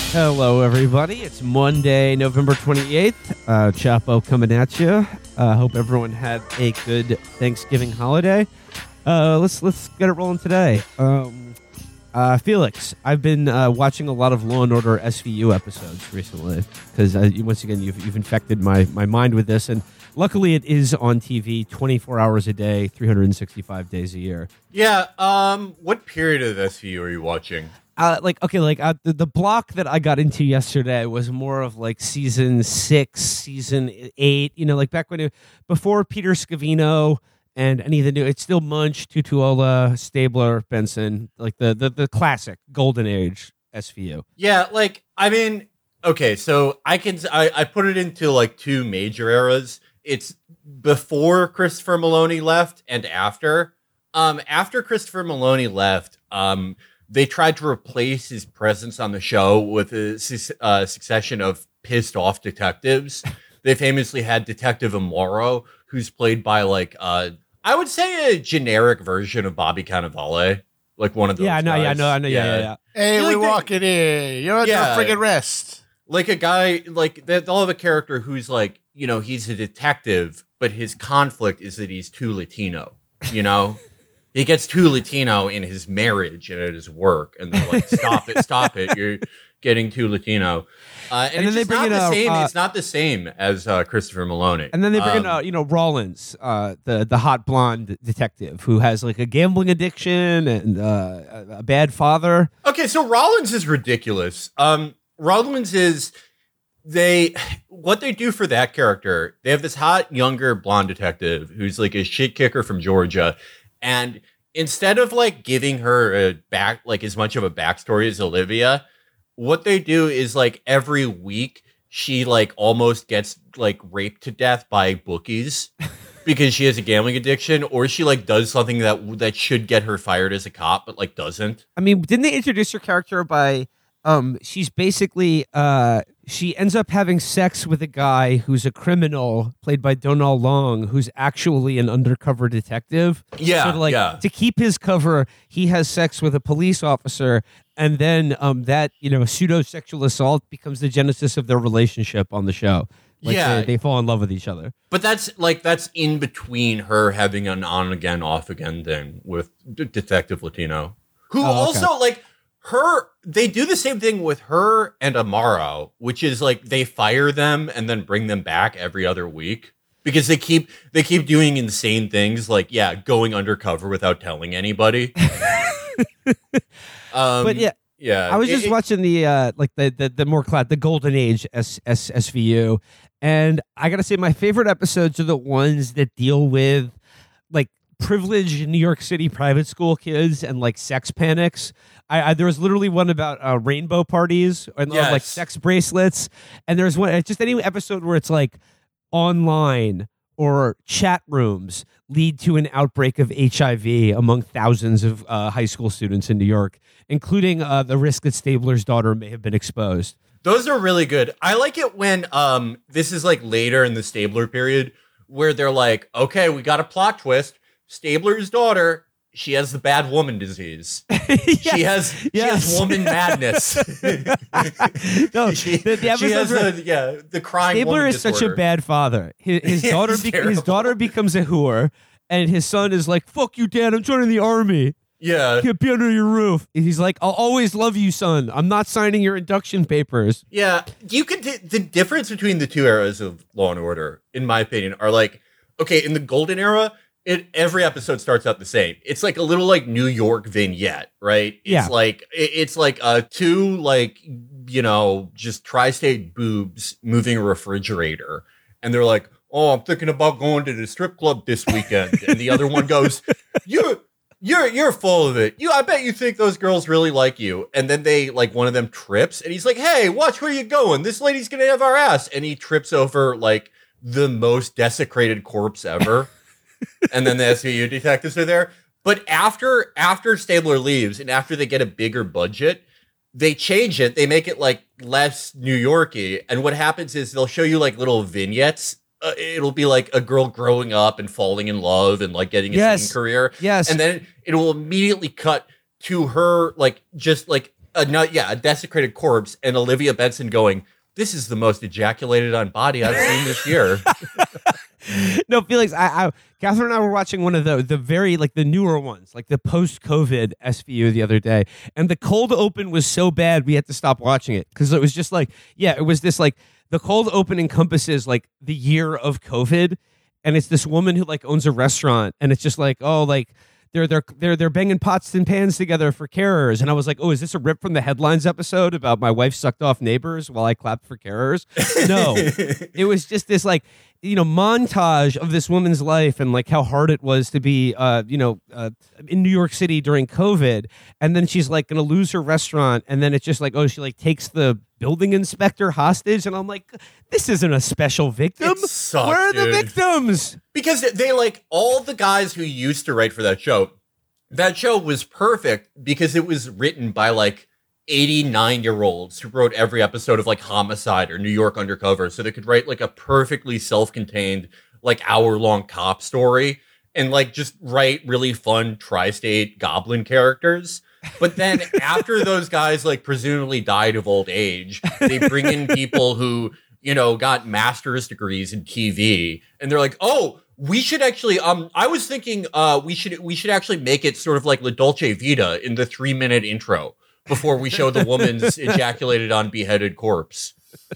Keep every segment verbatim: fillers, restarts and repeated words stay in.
Hello, everybody. It's Monday, November twenty-eighth. Uh, Chapo coming at you. Uh, hope everyone had a good Thanksgiving holiday. Uh, let's let's get it rolling today. Um, uh, Felix, I've been uh, watching a lot of Law and Order S V U episodes recently because uh, once again you've you've infected my my mind with this, and luckily it is on T V twenty-four hours a day, three hundred sixty-five days a year. Yeah. Um. What period of S V U are you watching? Uh, like okay, like uh, the, the block that I got into yesterday was more of like season six, season eight. You know, like back when it, before Peter Scavino and any of the new. It's still Munch, Tutuola, Stabler, Benson, like the the the classic golden age S V U. Yeah. Like I mean, okay. So I can I, I put it into like two major eras. It's before Christopher Maloney left and after. Um. After Christopher Maloney left. Um. They tried to replace his presence on the show with a su- uh, succession of pissed off detectives. They famously had Detective Amaro, who's played by like, uh, I would say a generic version of Bobby Cannavale, like one of those. Yeah, I know, guys. yeah, I know, I know, yeah, yeah, yeah. Hey, You we like walking in. You're at Yeah. the friggin' rest. Like a guy, like they- they'll have a character who's like, you know, he's a detective, but his conflict is that he's too Latino, you know? He gets too Latino in his marriage and at his work, and they're like, "Stop it, stop it! You're getting too Latino." Uh, and, And then it's they just bring not in the a, same. uh, it's not the same as uh, Christopher Maloney. And then they bring in, Um, uh, you know, Rollins, uh, the the hot blonde detective who has like a gambling addiction and uh, a, a bad father. Okay, so Rollins is ridiculous. Um, Rollins is they what they do for that character. They have this hot younger blonde detective who's like a shit kicker from Georgia. And instead of like giving her a back, like as much of a backstory as Olivia, what they do is like every week she like almost gets like raped to death by bookies because she has a gambling addiction, or she like does something that that should get her fired as a cop, but like doesn't. I mean, didn't they introduce her character by? Um, she's basically uh, she ends up having sex with a guy who's a criminal, played by Donal Long, who's actually an undercover detective. Yeah, so to, like yeah. to keep his cover, he has sex with a police officer, and then um, that you know pseudo sexual assault becomes the genesis of their relationship on the show. Like Yeah. they, they fall in love with each other. But that's like that's in between her having an on again off again thing with D- Detective Latino, who Oh, okay. also like her. They do the same thing with her and Amaro, which is like they fire them and then bring them back every other week because they keep they keep doing insane things like yeah, going undercover without telling anybody. um, But yeah. yeah, I was It- just it- watching the uh, like the the, the more cloud the golden age S, S, SVU, and I gotta say my favorite episodes are the ones that deal with like privileged New York City private school kids and like sex panics. I, I there was literally one about uh, rainbow parties and uh, like Yes. sex bracelets, and there's one it's just any episode where it's like online or chat rooms lead to an outbreak of H I V among thousands of uh, high school students in New York, including uh, the risk that Stabler's daughter may have been exposed. Those are really good. I like it when um this is like later in the Stabler period where they're like, okay, we got a plot twist. Stabler's daughter, she has the bad woman disease. She has she yes. has woman madness. No, she, the, the she episodes has where the yeah the crying Stabler woman is such a disorder. bad father. His, his Yeah, daughter, he's be- his terrible. daughter becomes a whore, and his son is like, "Fuck you, Dad! I'm joining the army. Yeah, Can't be under your roof." And he's like, "I'll always love you, son. I'm not signing your induction papers." yeah. You could t- the difference between the two eras of Law and Order, in my opinion, are like okay in the golden era. It every episode starts out the same. It's like a little like New York vignette, right? It's Yeah. like it, it's like uh two like you know just tri-state boobs moving a refrigerator, and they're like, "Oh, I'm thinking about going to the strip club this weekend," and the other one goes, "You're you're you're full of it. You, I bet you think those girls really like you." And then they like one of them trips, and he's like, "Hey, watch where you going. This lady's gonna have our ass," and he trips over like the most desecrated corpse ever. And then the S V U detectives are there. But after after Stabler leaves and after they get a bigger budget, they change it. They make it like less New Yorky. And what happens is they'll show you like little vignettes. Uh, it'll be like a girl growing up and falling in love and like getting a Yes. singing career. Yes. And then it will immediately cut to her like just like a no, yeah, a desecrated corpse, and Olivia Benson going, "This is the most ejaculated on body I've seen this year." No, Felix, I, I, Catherine and I were watching one of the the very like the newer ones, like the post-COVID S V U the other day, and the cold open was so bad we had to stop watching it because it was just like, yeah, it was this like the cold open encompasses like the year of COVID, and it's this woman who like owns a restaurant, and it's just like, oh, like. They're they're they're they're banging pots and pans together for carers, and I was like, oh, is this a rip from the headlines episode about my wife sucked off neighbors while I clapped for carers? No, it was just this like you know montage of this woman's life and like how hard it was to be uh you know uh, in New York City during COVID, and then she's like gonna lose her restaurant, and then it's just like, oh, she like takes the building inspector hostage, and I'm like, this isn't a special victim. It sucks, Where are the dude. victims? Because they like all the guys who used to write for that show. That show was perfect because it was written by like eighty-nine year olds who wrote every episode of like Homicide or New York Undercover. So they could write like a perfectly self-contained, like hour long cop story and like just write really fun tri-state goblin characters. But then after those guys like presumably died of old age, they bring in people who, you know, got master's degrees in T V, and they're like, oh, we should actually, um, I was thinking uh, we should we should actually make it sort of like La Dolce Vita in the three minute intro before we show the woman's ejaculated on beheaded corpse.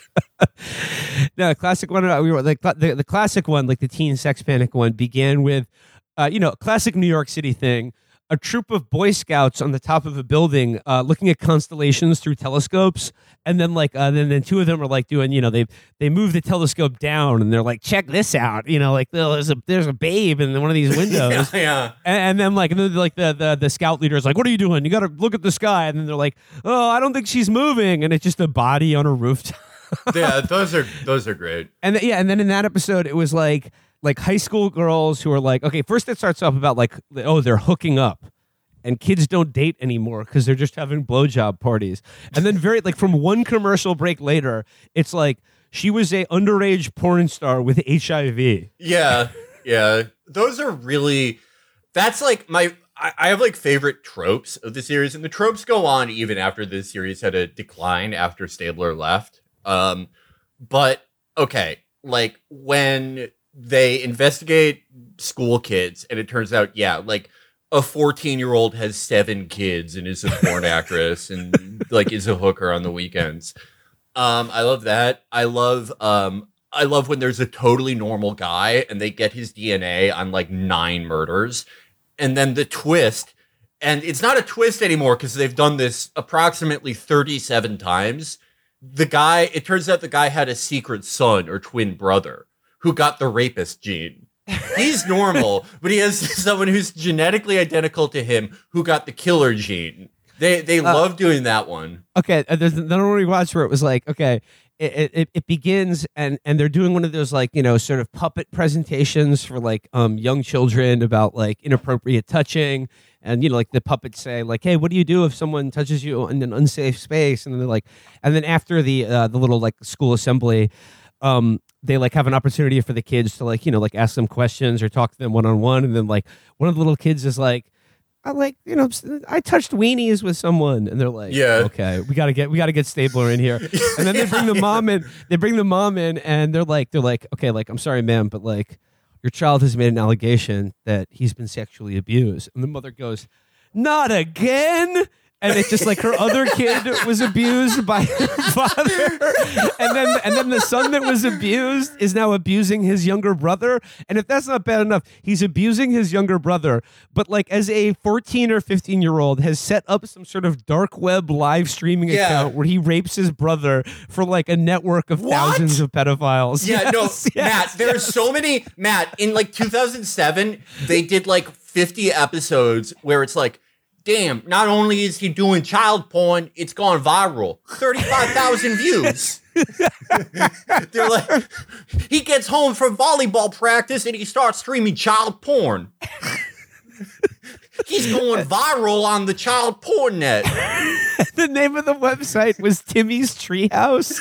No, the classic one. uh, We were like the, the classic one, like the teen sex panic one, began with, uh, you know, classic New York City thing. A troop of Boy Scouts on the top of a building, uh, looking at constellations through telescopes, and then like, uh, then then two of them are like doing, you know, they they move the telescope down, and they're like, check this out, you know, like oh, there's a there's a babe in one of these windows, yeah, yeah. And, and then like, and then like the, the the scout leader is like, what are you doing? You got to look at the sky, and then they're like, oh, I don't think she's moving, and it's just a body on a rooftop. Yeah, those are those are great. And th- yeah, and then in that episode, it was like like high school girls who are like, okay, first it starts off about like, oh, they're hooking up, and kids don't date anymore because they're just having blowjob parties. And then very like from one commercial break later, it's like she was a underage porn star with H I V. Yeah, yeah, those are really. That's like my. I, I have like favorite tropes of the series, and the tropes go on even after the series had a decline after Stabler left. Um, but okay, like when they investigate school kids, and it turns out, yeah, like a fourteen year old has seven kids and is a porn actress and like is a hooker on the weekends. Um, I love that. I love, um, I love when there's a totally normal guy and they get his D N A on like nine murders, and then the twist, and it's not a twist anymore because they've done this approximately thirty-seven times. The guy, it turns out the guy had a secret son or twin brother who got the rapist gene. He's normal, but he has someone who's genetically identical to him who got the killer gene. They they uh, love doing that one. Okay, uh, there's another one we watched where it was like, okay, it, it it begins and and they're doing one of those like, you know, sort of puppet presentations for like um young children about like inappropriate touching. And, you know, like the puppets say, like, hey, what do you do if someone touches you in an unsafe space? And then they're like, and then after the uh, the little like school assembly, um, they like have an opportunity for the kids to like, you know, like ask them questions or talk to them one on one. And then like one of the little kids is like, I like, you know, I touched weenies with someone. And they're like, yeah, okay, we got to get we got to get Stabler in here. And then they bring the mom in. They bring the mom in and they're like, they're like, okay, like, I'm sorry, ma'am, but like, your child has made an allegation that he's been sexually abused. And the mother goes, not again. And it's just like her other kid was abused by her father. And then and then the son that was abused is now abusing his younger brother. And if that's not bad enough, he's abusing his younger brother. But like as a fourteen or fifteen year old has set up some sort of dark web live streaming yeah. account where he rapes his brother for like a network of what? thousands of pedophiles. Yeah, yes, no, yes, Matt, there's yes. so many. Matt, in like two thousand seven, they did like fifty episodes where it's like, damn, not only is he doing child porn, it's gone viral. thirty-five thousand views. They're like, he gets home from volleyball practice and he starts streaming child porn. He's going viral on the child porn net. The name of the website was Timmy's Treehouse.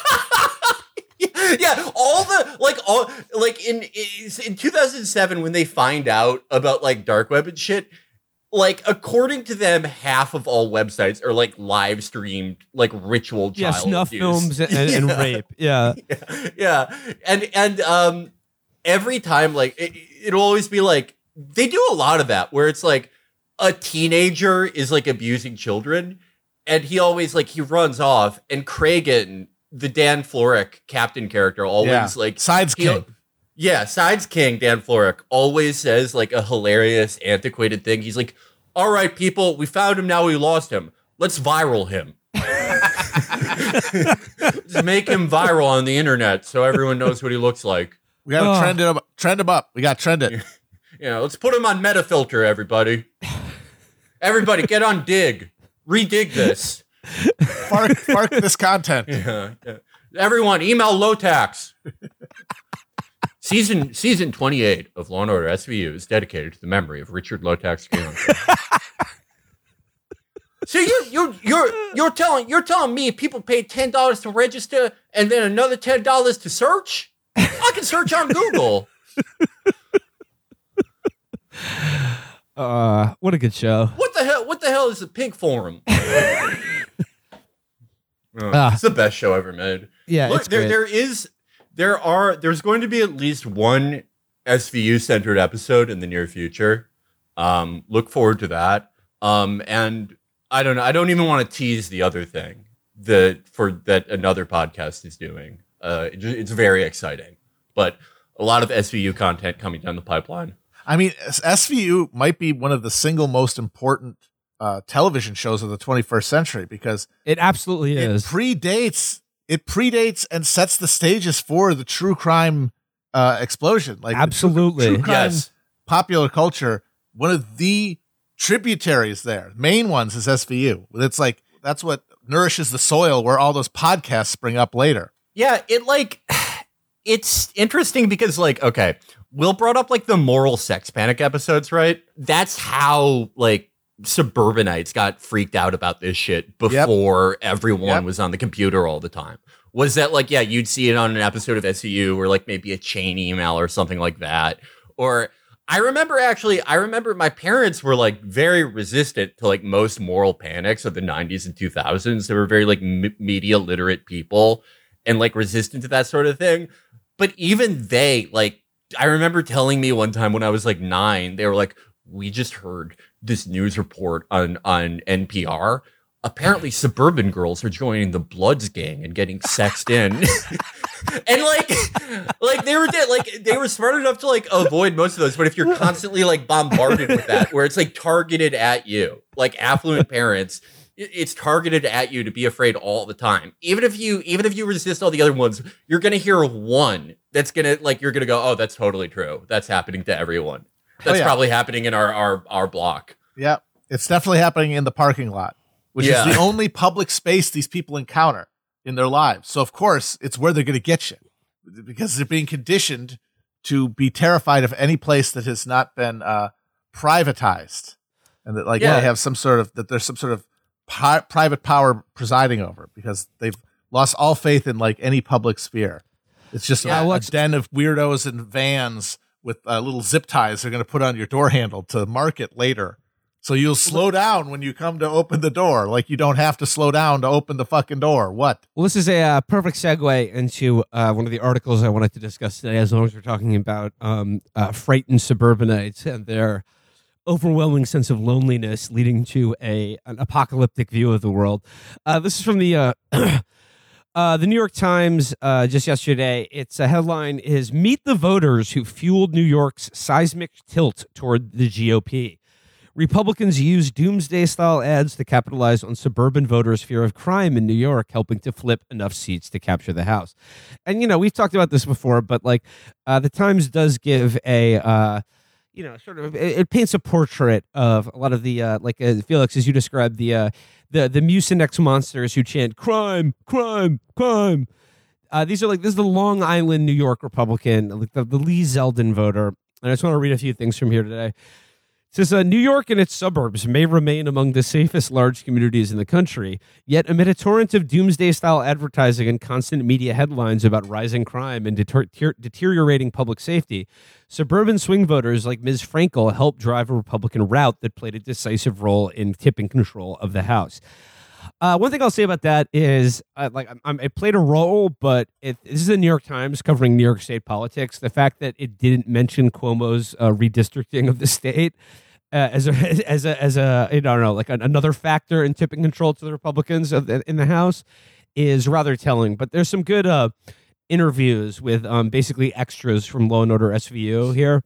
Yeah, all the like all like in in two thousand seven when they find out about like dark web and shit, like according to them, half of all websites are like live streamed, like ritual Yeah, child snuff abuse. films and, and, and Yeah. rape. Yeah. yeah, yeah, and and um, every time like it, it'll always be like they do a lot of that where it's like a teenager is like abusing children, and he always like he runs off, and Kragen, the Dan Florek captain character, always Yeah. like Sides he'll- king. Yeah, Sides King, Dan Florek, always says like a hilarious, antiquated thing. He's like, all right, people, we found him, now we lost him. Let's viral him. Just make him viral on the internet so everyone knows what he looks like. We got to Oh. trend it up. Trend him up. We got to trend it. Yeah, let's put him on Metafilter, everybody. Everybody, get on Dig. Redig this. Fark, fark this content. Yeah, yeah. Everyone, email Lotax. Season season twenty-eight of Law and Order S V U is dedicated to the memory of Richard Lotax King. So you you you're you're telling you're telling me people pay ten dollars to register and then another ten dollars to search? I can search on Google. Uh, what a good show. What the hell? What the hell is the Pink Forum? Oh, Ah. it's the best show ever made. Yeah, Look, it's there great. there is there are there's going to be at least one S V U centered episode in the near future. Um, look forward to that. Um, and I don't know. I don't even want to tease the other thing that for that another podcast is doing. Uh, it ju- it's very exciting, but a lot of S V U content coming down the pipeline. I mean, S V U might be one of the single most important uh, television shows of the twenty-first century because It absolutely it is. predates it predates and sets the stages for the true crime uh, explosion. Like the true- Absolutely. true, crime Yes. popular culture. One of the tributaries there, main ones, is S V U. It's like that's what nourishes the soil where all those podcasts spring up later. Yeah, it like it's interesting because like okay, Will brought up like the moral sex panic episodes, right? That's how like suburbanites got freaked out about this shit before everyone Yep. was on the computer all the time. Was that like yeah, you'd see it on an episode of S V U or like maybe a chain email or something like that. Or I remember actually, I remember my parents were like very resistant to like most moral panics of the nineties and two thousands. They were very like m- media literate people and like resistant to that sort of thing. But even they, like, I remember telling me one time when I was like nine, they were like, we just heard this news report on, on N P R. Apparently suburban girls are joining the Bloods gang and getting sexed in. And like, like they were dead, like they were smart enough to like avoid most of those. But if you're constantly like bombarded with that, where it's like targeted at you, like affluent parents, it- it's targeted at you to be afraid all the time. Even if you, even if you resist all the other ones, you're gonna hear one that's gonna like you're gonna go, oh, that's totally true. That's happening to everyone. That's yeah. probably happening in our our our block. Yeah, it's definitely happening in the parking lot, which Yeah. is the only public space these people encounter in their lives. So, of course, it's where they're going to get you because they're being conditioned to be terrified of any place that has not been uh, privatized and that, like, Yeah. they have some sort of that there's some sort of pi- private power presiding over because they've lost all faith in like any public sphere. It's just Yeah, a, a what's- den of weirdos and vans with uh, little zip ties they're going to put on your door handle to market later. So you'll slow down when you come to open the door. Like you don't have to slow down to open the fucking door. What? Well, this is a uh, perfect segue into uh, one of the articles I wanted to discuss today, as long as we're talking about um, uh, frightened suburbanites and their overwhelming sense of loneliness leading to a an apocalyptic view of the world. Uh, this is from the uh, uh, the New York Times uh, just yesterday. Its a headline is "Meet the Voters Who Fueled New York's Seismic Tilt Toward the G O P." Republicans use doomsday-style ads to capitalize on suburban voters' fear of crime in New York, helping to flip enough seats to capture the House. And, you know, we've talked about this before, but, like, uh, the Times does give a, uh, you know, sort of, it, it paints a portrait of a lot of the, uh, like, uh, Felix, as you described, the, uh, the, the Mucinex monsters who chant, crime, crime, crime. Uh, these are, like, this is the Long Island, New York Republican, like the, the Lee Zeldin voter. And I just want to read a few things from here today. It says, uh, New York and its suburbs may remain among the safest large communities in the country, yet amid a torrent of doomsday-style advertising and constant media headlines about rising crime and deter- ter- deteriorating public safety, suburban swing voters like Miz Frankel helped drive a Republican rout that played a decisive role in tipping control of the House. Uh, one thing I'll say about that is, uh, like, I'm, I played a role, but it, this is the New York Times covering New York State politics. The fact that it didn't mention Cuomo's uh, redistricting of the state uh, as a as a as a I don't know, like another factor in tipping control to the Republicans of the, in the House is rather telling. But there's some good uh, interviews with um, basically extras from Law and Order S V U here.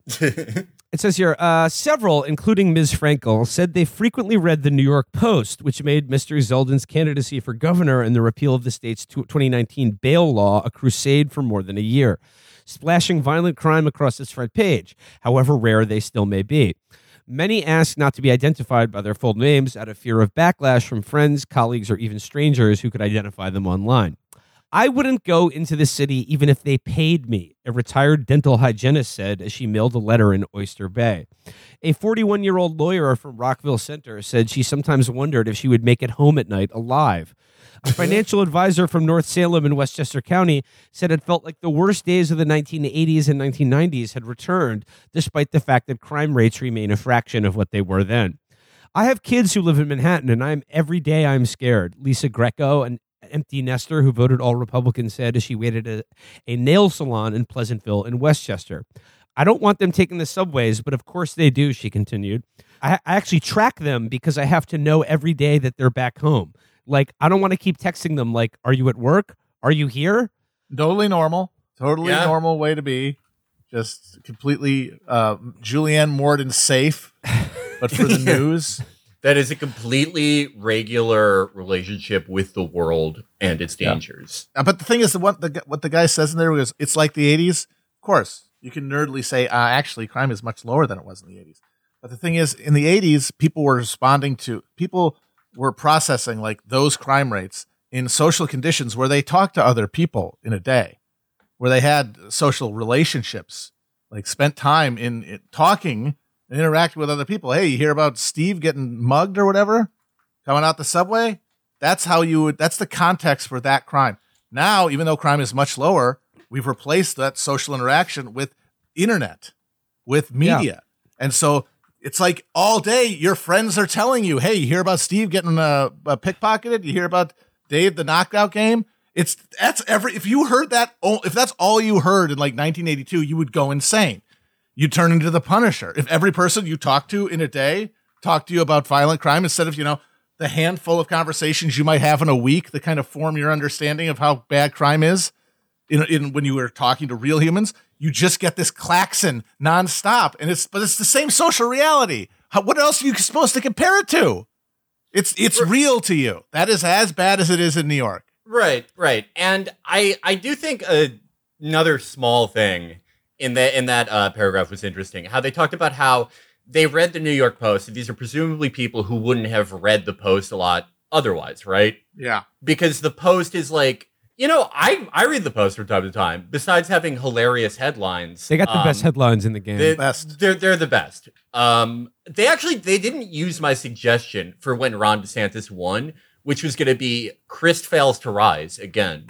It says here, uh, several, including Miz Frankel, said they frequently read the New York Post, which made Mister Zeldin's candidacy for governor and the repeal of the state's twenty nineteen bail law a crusade for more than a year, splashing violent crime across its front page, however rare they still may be. Many asked not to be identified by their full names out of fear of backlash from friends, colleagues, or even strangers who could identify them online. I wouldn't go into the city even if they paid me, a retired dental hygienist said as she mailed a letter in Oyster Bay. A forty-one-year-old lawyer from Rockville Center said she sometimes wondered if she would make it home at night alive. A financial advisor from North Salem in Westchester County said it felt like the worst days of the nineteen eighties and nineteen nineties had returned, despite the fact that crime rates remain a fraction of what they were then. I have kids who live in Manhattan, and I'm every day I'm scared. Lisa Greco, an empty nester who voted all Republican, said as she waited at a nail salon in Pleasantville in Westchester. I don't want them taking the subways, but of course they do, she continued. I, I actually track them because I have to know every day that they're back home. Like, I don't want to keep texting them like, are you at work? Are you here? Totally normal. Totally Yeah. normal way to be. Just completely uh, Julianne Morden safe, but for the news. That is a completely regular relationship with the world and its dangers. Uh, But the thing is, the what the what the guy says in there is, it's like the eighties. Of course, you can nerdly say, uh, actually, crime is much lower than it was in the eighties. But the thing is, in the eighties, people were responding to, people were processing like those crime rates in social conditions where they talked to other people in a day, where they had social relationships, like spent time in, in talking and interacting with other people. Hey, you hear about Steve getting mugged or whatever coming out the subway? That's how you would, that's the context for that crime. Now, even though crime is much lower, we've replaced that social interaction with internet, with media. Yeah. And so it's like all day your friends are telling you, hey, you hear about Steve getting uh, uh, pickpocketed? You hear about Dave, the knockout game? It's that's every, if you heard that, if that's all you heard in like nineteen eighty-two, you would go insane. You turn into the Punisher. If every person you talk to in a day talked to you about violent crime, instead of, you know, the handful of conversations you might have in a week that kind of form your understanding of how bad crime is in, in when you were talking to real humans, you just get this klaxon nonstop. And it's, but it's the same social reality. How, what else are you supposed to compare it to? It's, it's real to you. That is as bad as it is in New York. Right, right. And I, I do think uh, another small thing in that in that uh, paragraph was interesting. How they talked about how they read the New York Post. These are presumably people who wouldn't have read the Post a lot otherwise, right? Yeah. Because the Post is like, you know, I I read the Post from time to time. Besides having hilarious headlines, They got the um, best headlines in the game. they, Best. They're they're the best. Um, they actually they didn't use my suggestion for when Ron DeSantis won, which was going to be Christ fails to rise again.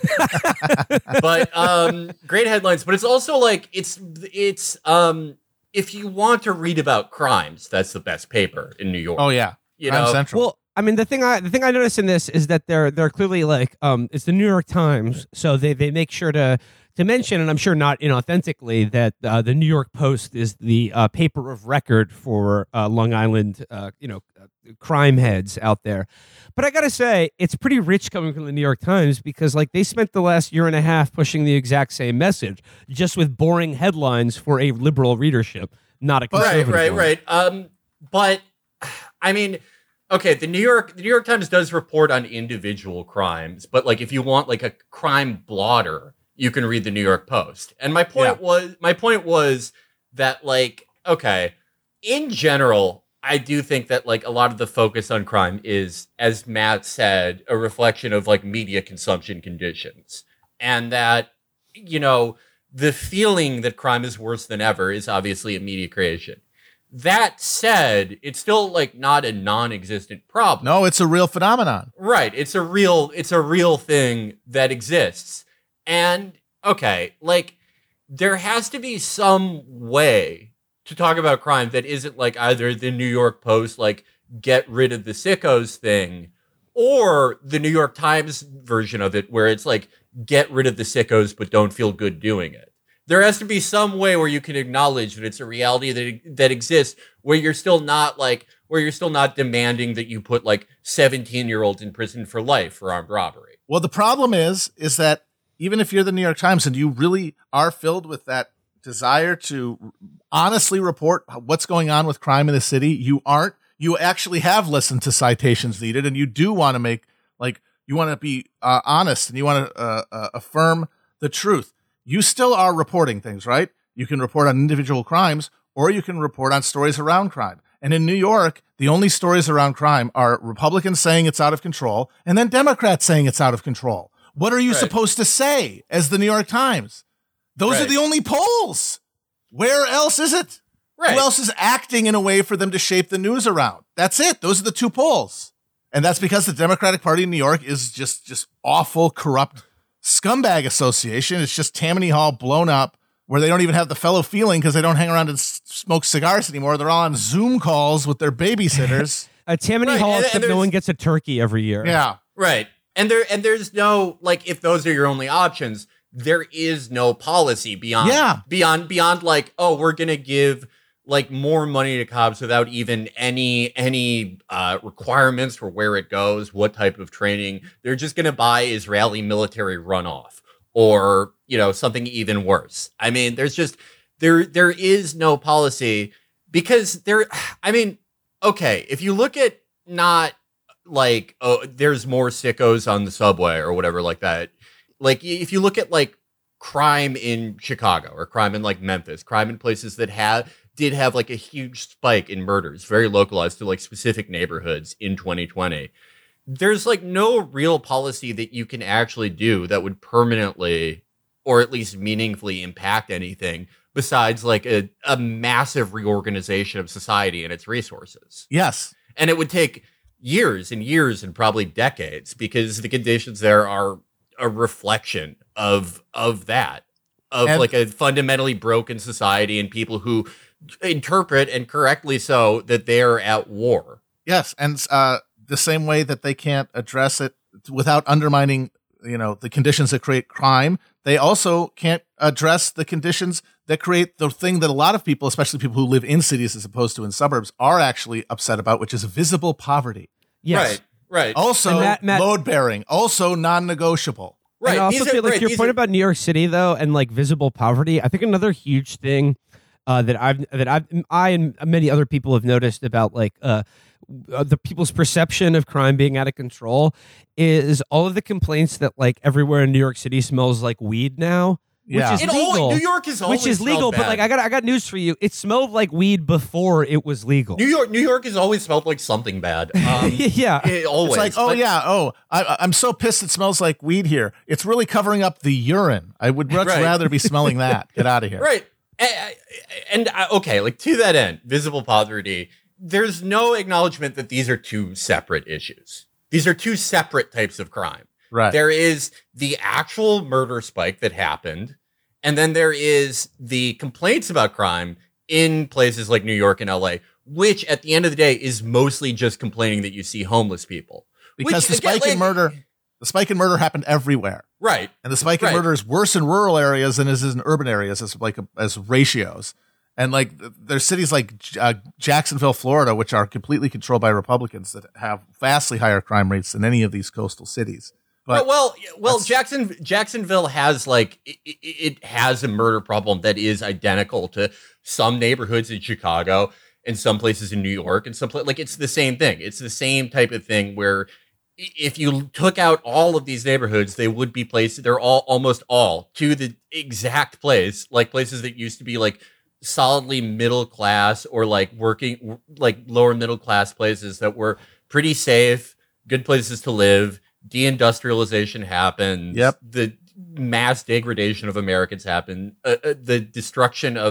But um, great headlines. But it's also like it's it's um, if you want to read about crimes, that's the best paper in New York. Oh yeah, you Crime know. Central. Well, I mean, the thing I the thing I noticed in this is that they're they're clearly like um, it's the New York Times, so they they make sure to to mention, and I'm sure not inauthentically, that uh, the New York Post is the uh, paper of record for uh, Long Island, uh, you know, uh, crime heads out there. But I gotta say, it's pretty rich coming from the New York Times because, like, they spent the last year and a half pushing the exact same message, just with boring headlines for a liberal readership, not a conservative right, right, one. right. Um, but I mean. Okay, the New York the New York Times does report on individual crimes, but like if you want like a crime blotter, you can read the New York Post. And my point Yeah. was my point was that like okay, in general, I do think that like a lot of the focus on crime is, as Matt said, a reflection of like media consumption conditions. And that, you know, the feeling that crime is worse than ever is obviously a media creation. That said, it's still like not a non-existent problem. No, it's a real phenomenon. Right. It's a real, it's a real thing that exists. And okay, like there has to be some way to talk about crime that isn't like either the New York Post, like get rid of the sickos thing, or the New York Times version of it where it's like get rid of the sickos, but don't feel good doing it. There has to be some way where you can acknowledge that it's a reality that that exists, where you're still not like, where you're still not demanding that you put like seventeen year olds in prison for life for armed robbery. Well, the problem is, is that even if you're the New York Times and you really are filled with that desire to honestly report what's going on with crime in the city, you aren't. You actually have listened to Citations Needed, and you do want to make like you want to be uh, honest and you want to uh, uh, affirm the truth. You still are reporting things, right? You can report on individual crimes, or you can report on stories around crime. And in New York, the only stories around crime are Republicans saying it's out of control and then Democrats saying it's out of control. What are you Right. supposed to say as the New York Times? Those Right. are the only polls. Where else is it? Right. Who else is acting in a way for them to shape the news around? That's it. Those are the two polls. And that's because the Democratic Party in New York is just, just awful, corrupt scumbag association. It's just Tammany Hall blown up where they don't even have the fellow feeling because they don't hang around and s- smoke cigars anymore. They're all on Zoom calls with their babysitters. At Tammany Right, Hall, and- and except no there's- one gets a turkey every year. Yeah. Right. And there and there's no like if those are your only options, there is no policy beyond Yeah. beyond beyond like, oh, we're gonna give like more money to cops without even any any uh, requirements for where it goes, what type of training. They're just gonna buy Israeli military runoff or, you know, something even worse. I mean, there's just there there is no policy because there I mean, okay, if you look at not like, oh, there's more sickos on the subway or whatever like that. Like, if you look at like crime in Chicago or crime in like Memphis, crime in places that have did have like a huge spike in murders, very localized to like specific neighborhoods in twenty twenty. There's like no real policy that you can actually do that would permanently or at least meaningfully impact anything besides like a, a massive reorganization of society and its resources. Yes. And it would take years and years and probably decades because the conditions there are a reflection of of that, of And- like a fundamentally broken society and people who interpret, and correctly so, that they're at war. Yes. And uh, the same way that they can't address it without undermining, you know, the conditions that create crime, they also can't address the conditions that create the thing that a lot of people, especially people who live in cities as opposed to in suburbs, are actually upset about, which is visible poverty. Yes. Right, right. Also, And Matt- Matt- load bearing, also non-negotiable. right. And I also These are- feel like right, your these point are- about New York City, though, and like visible poverty. I think another huge thing uh, that I've that I've I and many other people have noticed about like uh, uh, the people's perception of crime being out of control is all of the complaints that like everywhere in New York City smells like weed now. Yeah. Which is It al- legal. New York is always which is legal, smelled but like bad. I got I got news for you. It smelled like weed before it was legal. New York, New York has always smelled like something bad. Um, yeah. it always. It's like, oh but- yeah, oh, I, I'm so pissed it smells like weed here. It's really covering up the urine. I would much Right. rather be smelling that. Get out of here. Right. And, and uh, okay, like to that end, visible poverty, there's no acknowledgement that these are two separate issues. These are two separate types of crime. Right. There is the actual murder spike that happened, and then there is the complaints about crime in places like New York and L A, which at the end of the day is mostly just complaining that you see homeless people. Because Which, the again, spike in like- murder, the spike in murder happened everywhere. Right. And the spike in Right. murder is worse in rural areas than it is in urban areas as like as ratios. And like there's cities like uh, Jacksonville, Florida, which are completely controlled by Republicans that have vastly higher crime rates than any of these coastal cities. But well, well, that's- Jackson Jacksonville has like it, it- it has a murder problem that is identical to some neighborhoods in Chicago and some places in New York and some pla- like it's the same thing. It's the same type of thing where i- if you took out all of these neighborhoods, they would be places. They're all almost all to the exact place, like places that used to be like solidly middle class or like working like lower middle class places that were pretty safe, good places to live. Deindustrialization happens. Yep. The mass degradation of Americans happened. Uh, uh, the destruction of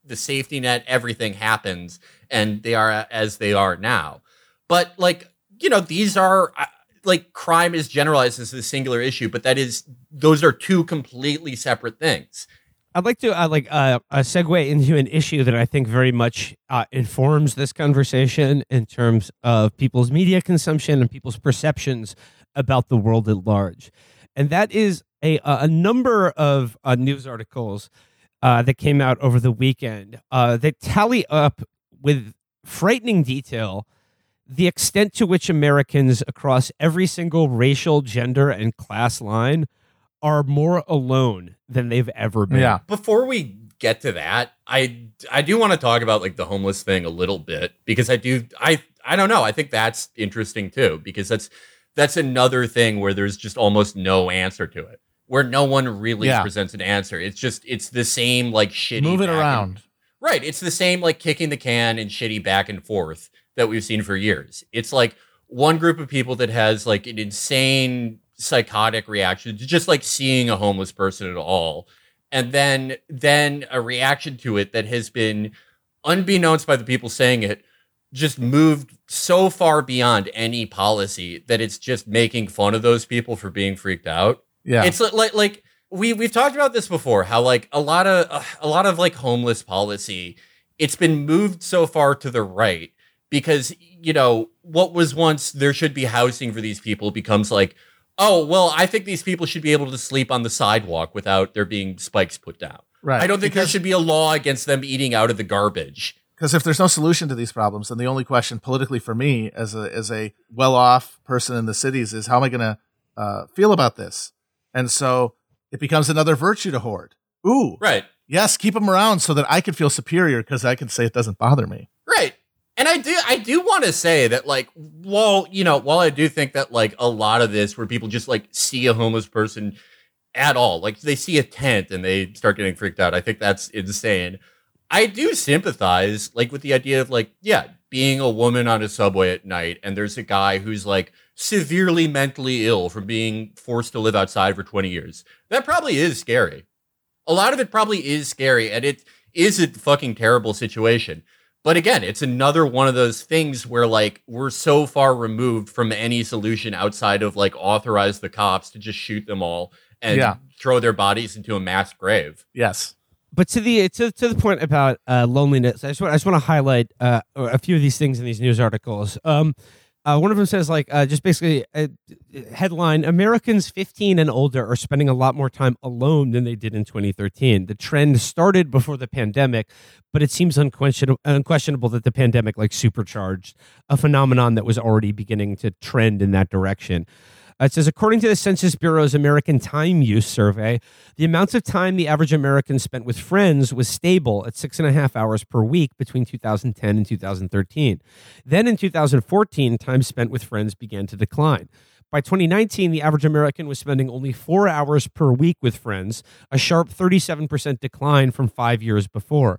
the safety net, everything happens, and they are as they are now. But like, you know, these are like crime is generalized as a singular issue, but that is those are two completely separate things. I'd like to uh, like uh, uh, segue into an issue that I think very much uh, informs this conversation in terms of people's media consumption and people's perceptions about the world at large, and that is a a number of uh, news articles uh, that came out over the weekend uh, that tally up with frightening detail the extent to which Americans across every single racial, gender, and class line are more alone than they've ever been. Yeah. Before we get to that, I I do want to talk about like the homeless thing a little bit, because I do I I don't know, I think that's interesting too, because that's that's another thing where there's just almost no answer to it, where no one really Yeah. presents an answer. It's just it's the same like shitty Moving back around. and- right, it's the same like kicking the can and shitty back and forth that we've seen for years. It's like one group of people that has like an insane psychotic reaction to just like seeing a homeless person at all, and then then a reaction to it that has been, unbeknownst by the people saying it, just moved so far beyond any policy that it's just making fun of those people for being freaked out. Yeah. It's like like, like we we've talked about this before, how like a lot of uh, a lot of like homeless policy, it's been moved so far to the right because, you know, what was once there should be housing for these people becomes like, oh, well, I think these people should be able to sleep on the sidewalk without there being spikes put down. Right. I don't think there Because- should be a law against them eating out of the garbage. Because if there's no solution to these problems, then the only question politically for me as a as a well-off person in the cities is how am I going to uh, feel about this? And so it becomes another virtue to hoard. Ooh, Right. yes, keep them around so that I can feel superior because I can say it doesn't bother me. Right. And I do I do want to say that, like, while, you know, while I do think that, like, a lot of this where people just, like, see a homeless person at all, like, they see a tent and they start getting freaked out, I think that's insane. I do sympathize, like, with the idea of, like, yeah, being a woman on a subway at night and there's a guy who's, like, severely mentally ill from being forced to live outside for twenty years. That probably is scary. A lot of it probably is scary, and it is a fucking terrible situation. But again, it's another one of those things where, like, we're so far removed from any solution outside of, like, authorize the cops to just shoot them all and Yeah. throw their bodies into a mass grave. Yes. But to the to, to the point about uh, loneliness, I just want I just want to highlight uh, a few of these things in these news articles. Um, uh, one of them says, like, uh, just basically a headline: Americans fifteen and older are spending a lot more time alone than they did in twenty thirteen. The trend started before the pandemic, but it seems unquestionable, unquestionable that the pandemic like supercharged a phenomenon that was already beginning to trend in that direction. Uh, it says, according to the Census Bureau's American Time Use Survey, the amount of time the average American spent with friends was stable at six and a half hours per week between two thousand ten and two thousand thirteen. Then in two thousand fourteen, time spent with friends began to decline. By twenty nineteen, the average American was spending only four hours per week with friends, a sharp thirty-seven percent decline from five years before.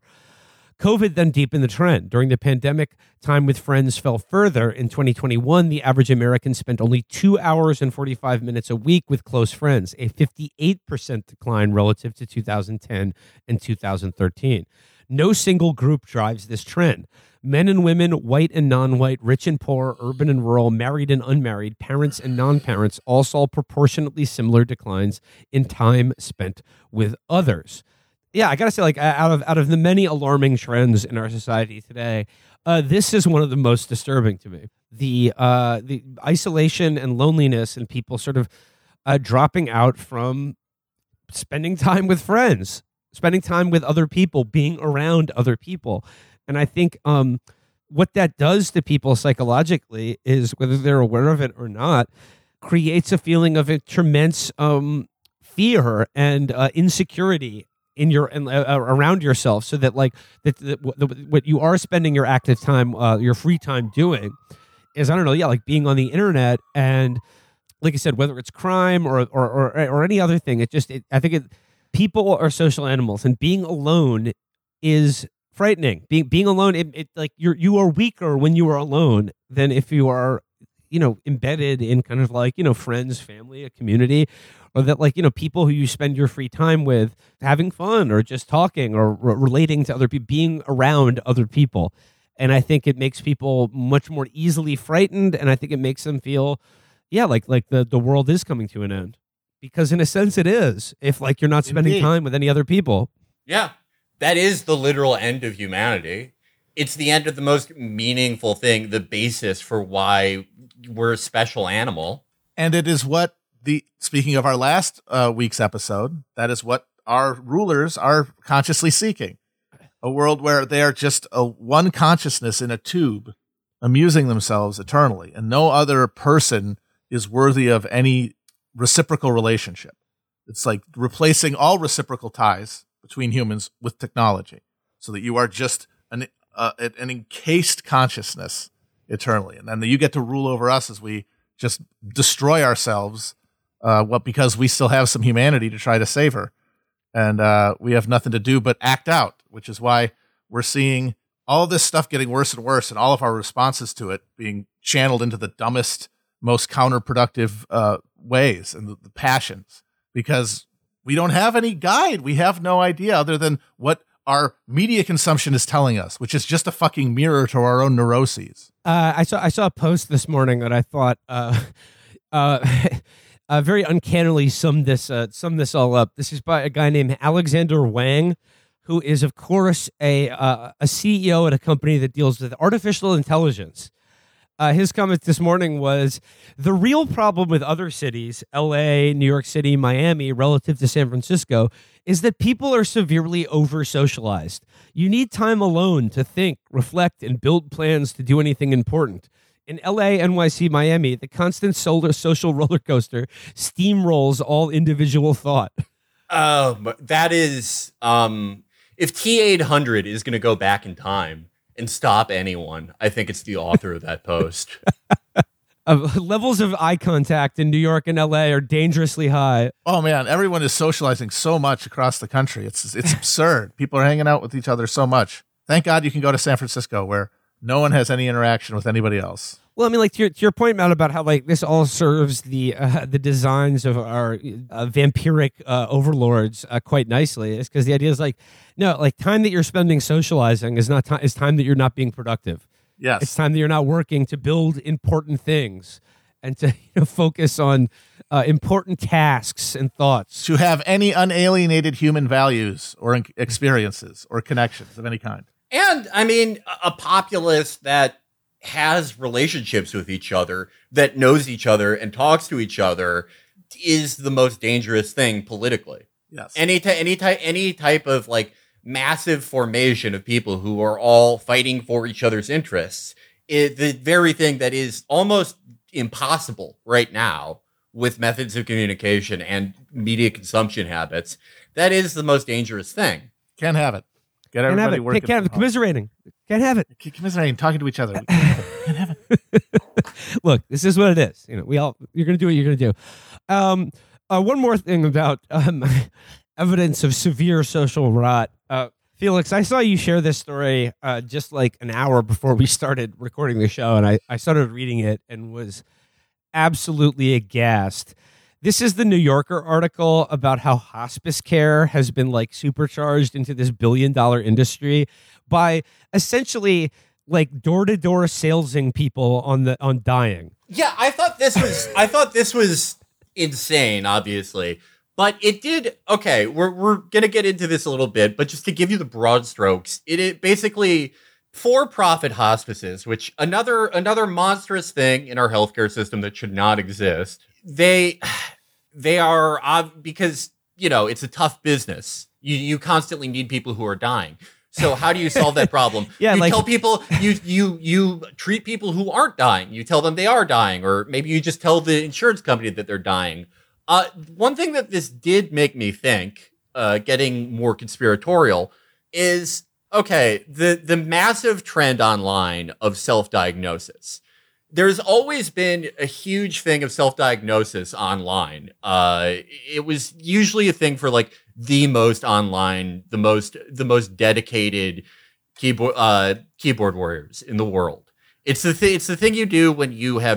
COVID then deepened the trend. During the pandemic, time with friends fell further. In twenty twenty-one, the average American spent only two hours and forty-five minutes a week with close friends, a fifty-eight percent decline relative to two thousand ten and two thousand thirteen. No single group drives this trend. Men and women, white and non-white, rich and poor, urban and rural, married and unmarried, parents and non-parents all saw proportionately similar declines in time spent with others. Yeah, I gotta say, like, out of out of the many alarming trends in our society today, uh, this is one of the most disturbing to me. The uh, the isolation and loneliness, and people sort of uh, dropping out from spending time with friends, spending time with other people, being around other people, and I think um, what that does to people psychologically is, whether they're aware of it or not, creates a feeling of a tremendous um, fear and uh, insecurity in your and uh, around yourself, so that like that, that what, what you are spending your active time, uh, your free time doing, is, I don't know, yeah, like being on the internet, and like I said, whether it's crime or or or, or any other thing, it just it, I think it people are social animals, and being alone is frightening. Being being alone, it, it like you're you are weaker when you are alone than if you are, you know, embedded in kind of like, you know, friends, family, a community, or that like, you know, people who you spend your free time with having fun or just talking or re- relating to other people, being around other people. And I think it makes people much more easily frightened. And I think it makes them feel, yeah, like like the, the world is coming to an end. Because in a sense it is, if like you're not spending Indeed. time with any other people. Yeah, that is the literal end of humanity. It's the end of the most meaningful thing, the basis for why we're a special animal. And it is what the, speaking of our last uh, week's episode, that is what our rulers are consciously seeking. A world where they are just a one consciousness in a tube, amusing themselves eternally, and no other person is worthy of any reciprocal relationship. It's like replacing all reciprocal ties between humans with technology, so that you are just an uh, an encased consciousness eternally, and then you get to rule over us as we just destroy ourselves. Uh, what because we still have some humanity to try to savor, and uh, we have nothing to do but act out, which is why we're seeing all this stuff getting worse and worse, and all of our responses to it being channeled into the dumbest, most counterproductive uh, ways and the, the passions, because we don't have any guide. We have no idea other than what our media consumption is telling us, which is just a fucking mirror to our own neuroses. Uh, I saw I saw a post this morning that I thought uh, uh, uh, very uncannily summed this uh, summed this all up. This is by a guy named Alexander Wang, who is, of course, a uh, a C E O at a company that deals with artificial intelligence. Uh, his comment this morning was, the real problem with other cities, L A, New York City, Miami, relative to San Francisco, is that people are severely over-socialized. You need time alone to think, reflect, and build plans to do anything important. In L A, N Y C, Miami, the constant solar social roller coaster steamrolls all individual thought. Oh, but that is, um, if T eight hundred is going to go back in time and stop anyone, I think it's the author of that post. Uh, levels of eye contact in New York and L A are dangerously high. Oh man, everyone is socializing so much across the country. It's it's absurd. People are hanging out with each other so much. Thank God you can go to San Francisco where no one has any interaction with anybody else. Well, I mean, like to your, to your point, Matt, about how like this all serves the uh, the designs of our uh, vampiric uh, overlords uh, quite nicely. Is because the idea is like, no, like time that you're spending socializing is not time is time that you're not being productive. Yes, It's time that you're not working to build important things and to, you know, focus on uh, important tasks and thoughts. to have any unalienated human values or in- experiences or connections of any kind. And, I mean, a populace that has relationships with each other, that knows each other and talks to each other is the most dangerous thing politically. Yes. Any, ty- any, ty- any type of, like, massive formation of people who are all fighting for each other's interests is the very thing that is almost impossible right now with methods of communication and media consumption habits. That is the most dangerous thing. Can't have it. Get Can't have everybody it. working. Can't have it. from home. Commiserating. Can't have it. Commiserating, talking to each other. Can't have it. Can't have it. Look, this is what it is. You know, we all you're gonna do what you're gonna do. Um, uh, one more thing about um, evidence of severe social rot. Uh, Felix, I saw you share this story uh, just like an hour before we started recording the show, and I, I started reading it and was absolutely aghast. This is the New Yorker article about how hospice care has been like supercharged into this billion dollar industry by essentially like door to door salesing people on the on dying. Yeah, I thought this was I thought this was insane, obviously. But it did okay, we're we're gonna get into this a little bit, but just to give you the broad strokes, it, it basically for-profit hospices, which another another monstrous thing in our healthcare system that should not exist. They they are uh, because you know it's a tough business. You you constantly need people who are dying. So how do you solve that problem? Yeah, you like- tell people you you you treat people who aren't dying. You tell them they are dying, or maybe you just tell the insurance company that they're dying. Uh, one thing that this did make me think, uh, getting more conspiratorial, is okay. The the massive trend online of self-diagnosis. There's always been a huge thing of self-diagnosis online. Uh, it was usually a thing for like the most online, the most the most dedicated keyboard uh, keyboard warriors in the world. It's the th- it's the thing you do when you have just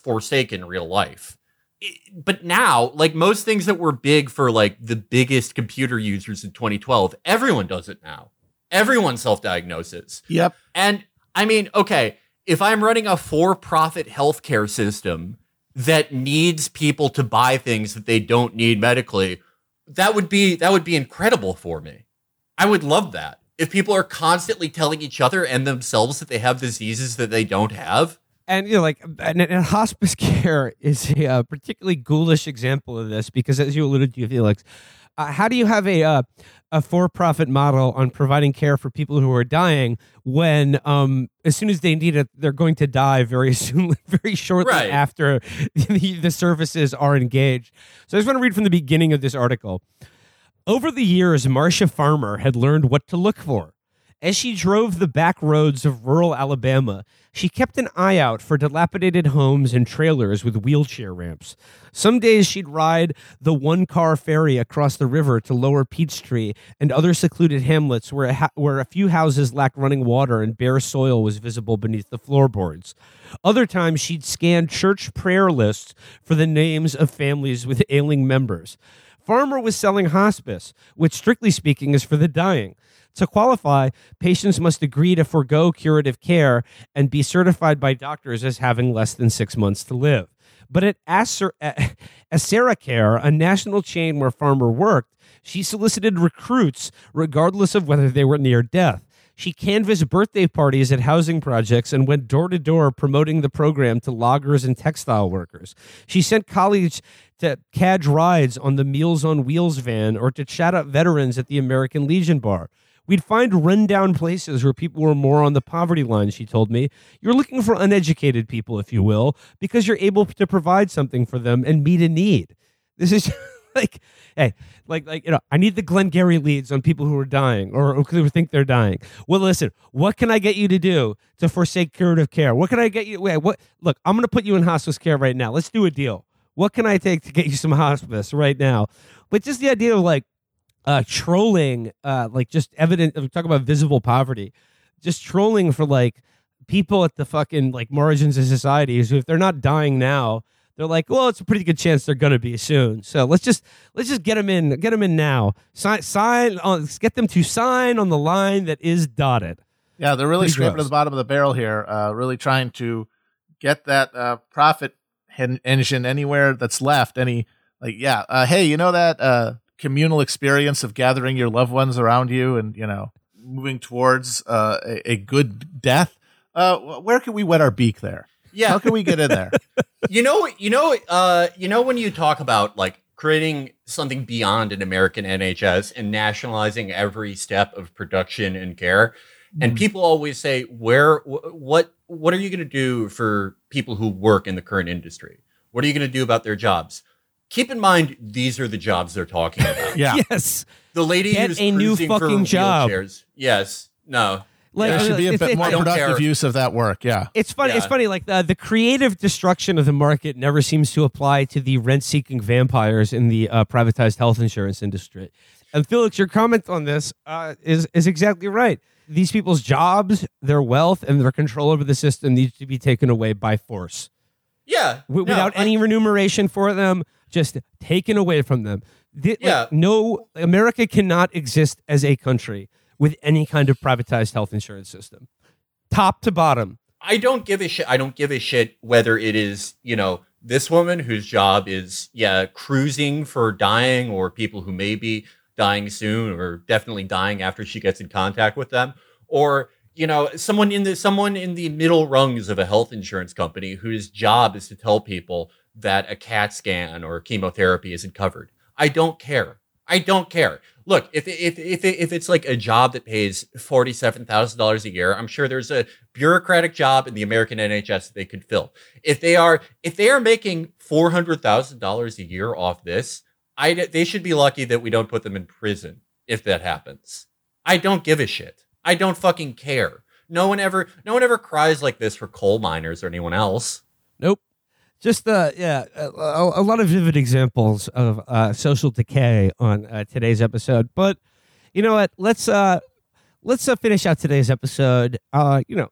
forsake in real life. It, but now, like most things that were big for like the biggest computer users in twenty twelve, everyone does it now. Everyone self-diagnoses. Yep. And I mean, okay, if I'm running a for-profit healthcare system that needs people to buy things that they don't need medically, that would be that would be incredible for me. I would love that. If people are constantly telling each other and themselves that they have diseases that they don't have. And, you know, like, and, and hospice care is a uh, particularly ghoulish example of this because, as you alluded to, Felix, uh, how do you have a uh, a for-profit model on providing care for people who are dying when, um, as soon as they need it, they're going to die very soon, very shortly right. after the, the services are engaged? So I just want to read from the beginning of this article. Over the years, Marcia Farmer had learned what to look for. As she drove the back roads of rural Alabama, she kept an eye out for dilapidated homes and trailers with wheelchair ramps. Some days she'd ride the one-car ferry across the river to Lower Peachtree and other secluded hamlets where a, ha- where a few houses lacked running water and bare soil was visible beneath the floorboards. Other times she'd scan church prayer lists for the names of families with ailing members. Farmer was selling hospice, which strictly speaking is for the dying. To qualify, patients must agree to forego curative care and be certified by doctors as having less than six months to live. But at Acer- Aceracare, a national chain where Farmer worked, she solicited recruits regardless of whether they were near death. She canvassed birthday parties at housing projects and went door to door promoting the program to loggers and textile workers. She sent colleagues to cadge rides on the Meals on Wheels van or to chat up veterans at the American Legion bar. We'd find rundown places where people were more on the poverty line, she told me. You're looking for uneducated people, if you will, because you're able to provide something for them and meet a need. This is like, hey, like, like, you know, I need the Glengarry leads on people who are dying or who think they're dying. Well, listen, what can I get you to do to forsake curative care? What can I get you? Wait, what? Look, I'm going to put you in hospice care right now. Let's do a deal. What can I take to get you some hospice right now? But just the idea of like, Uh, trolling, uh, like just evident. We talk about visible poverty, just trolling for like people at the fucking like margins of society. Who, if they're not dying now, they're like, well, it's a pretty good chance they're gonna be soon. So let's just let's just get them in, get them in now. Sign, sign on, let's get them to sign on the line that is dotted. Yeah, they're really Pretty scraping gross. to the bottom of the barrel here. Uh, really trying to get that uh, profit hen- engine anywhere that's left. Any like, yeah, uh, hey, you know that. Uh, communal experience of gathering your loved ones around you and, you know, moving towards uh, a, a good death. Uh, where can we wet our beak there? Yeah. How can we get in there? You know, you know, uh, you know, when you talk about like creating something beyond an American N H S and nationalizing every step of production and care, mm-hmm. and people always say, where, wh- what, what are you going to do for people who work in the current industry? What are you going to do about their jobs? Keep in mind, these are the jobs they're talking about. Yeah. Yes. The lady Get who's a new cruising fucking for job. wheelchairs. Yes. No. Like, There should be a it's- bit it's- more I don't productive care. use of that work. Yeah. It's funny. It's Yeah. funny. Like the the creative destruction of the market never seems to apply to the rent-seeking vampires in the uh, privatized health insurance industry. And Felix, your comment on this uh, is is exactly right. These people's jobs, their wealth, and their control over the system needs to be taken away by force, Yeah. w- no, without I- any remuneration for them. Just taken away from them. The, like, Yeah. no, America cannot exist as a country with any kind of privatized health insurance system, top to bottom. I don't give a shit. I don't give a shit whether it is, you know, this woman whose job is, yeah, cruising for dying or people who may be dying soon or definitely dying after she gets in contact with them, or, you know, someone in the someone in the middle rungs of a health insurance company whose job is to tell people that a CAT scan or chemotherapy isn't covered. I don't care. I don't care. Look, if if if if it's like a job that pays forty-seven thousand dollars a year, I'm sure there's a bureaucratic job in the American N H S that they could fill. If they are if they are making four hundred thousand dollars a year off this, I they should be lucky that we don't put them in prison if that happens. I don't give a shit. I don't fucking care. No one ever no one ever cries like this for coal miners or anyone else. Nope. Just uh, yeah, a, a lot of vivid examples of uh, social decay on uh, today's episode. But you know what? Let's uh, let's uh, finish out today's episode. Uh, you know,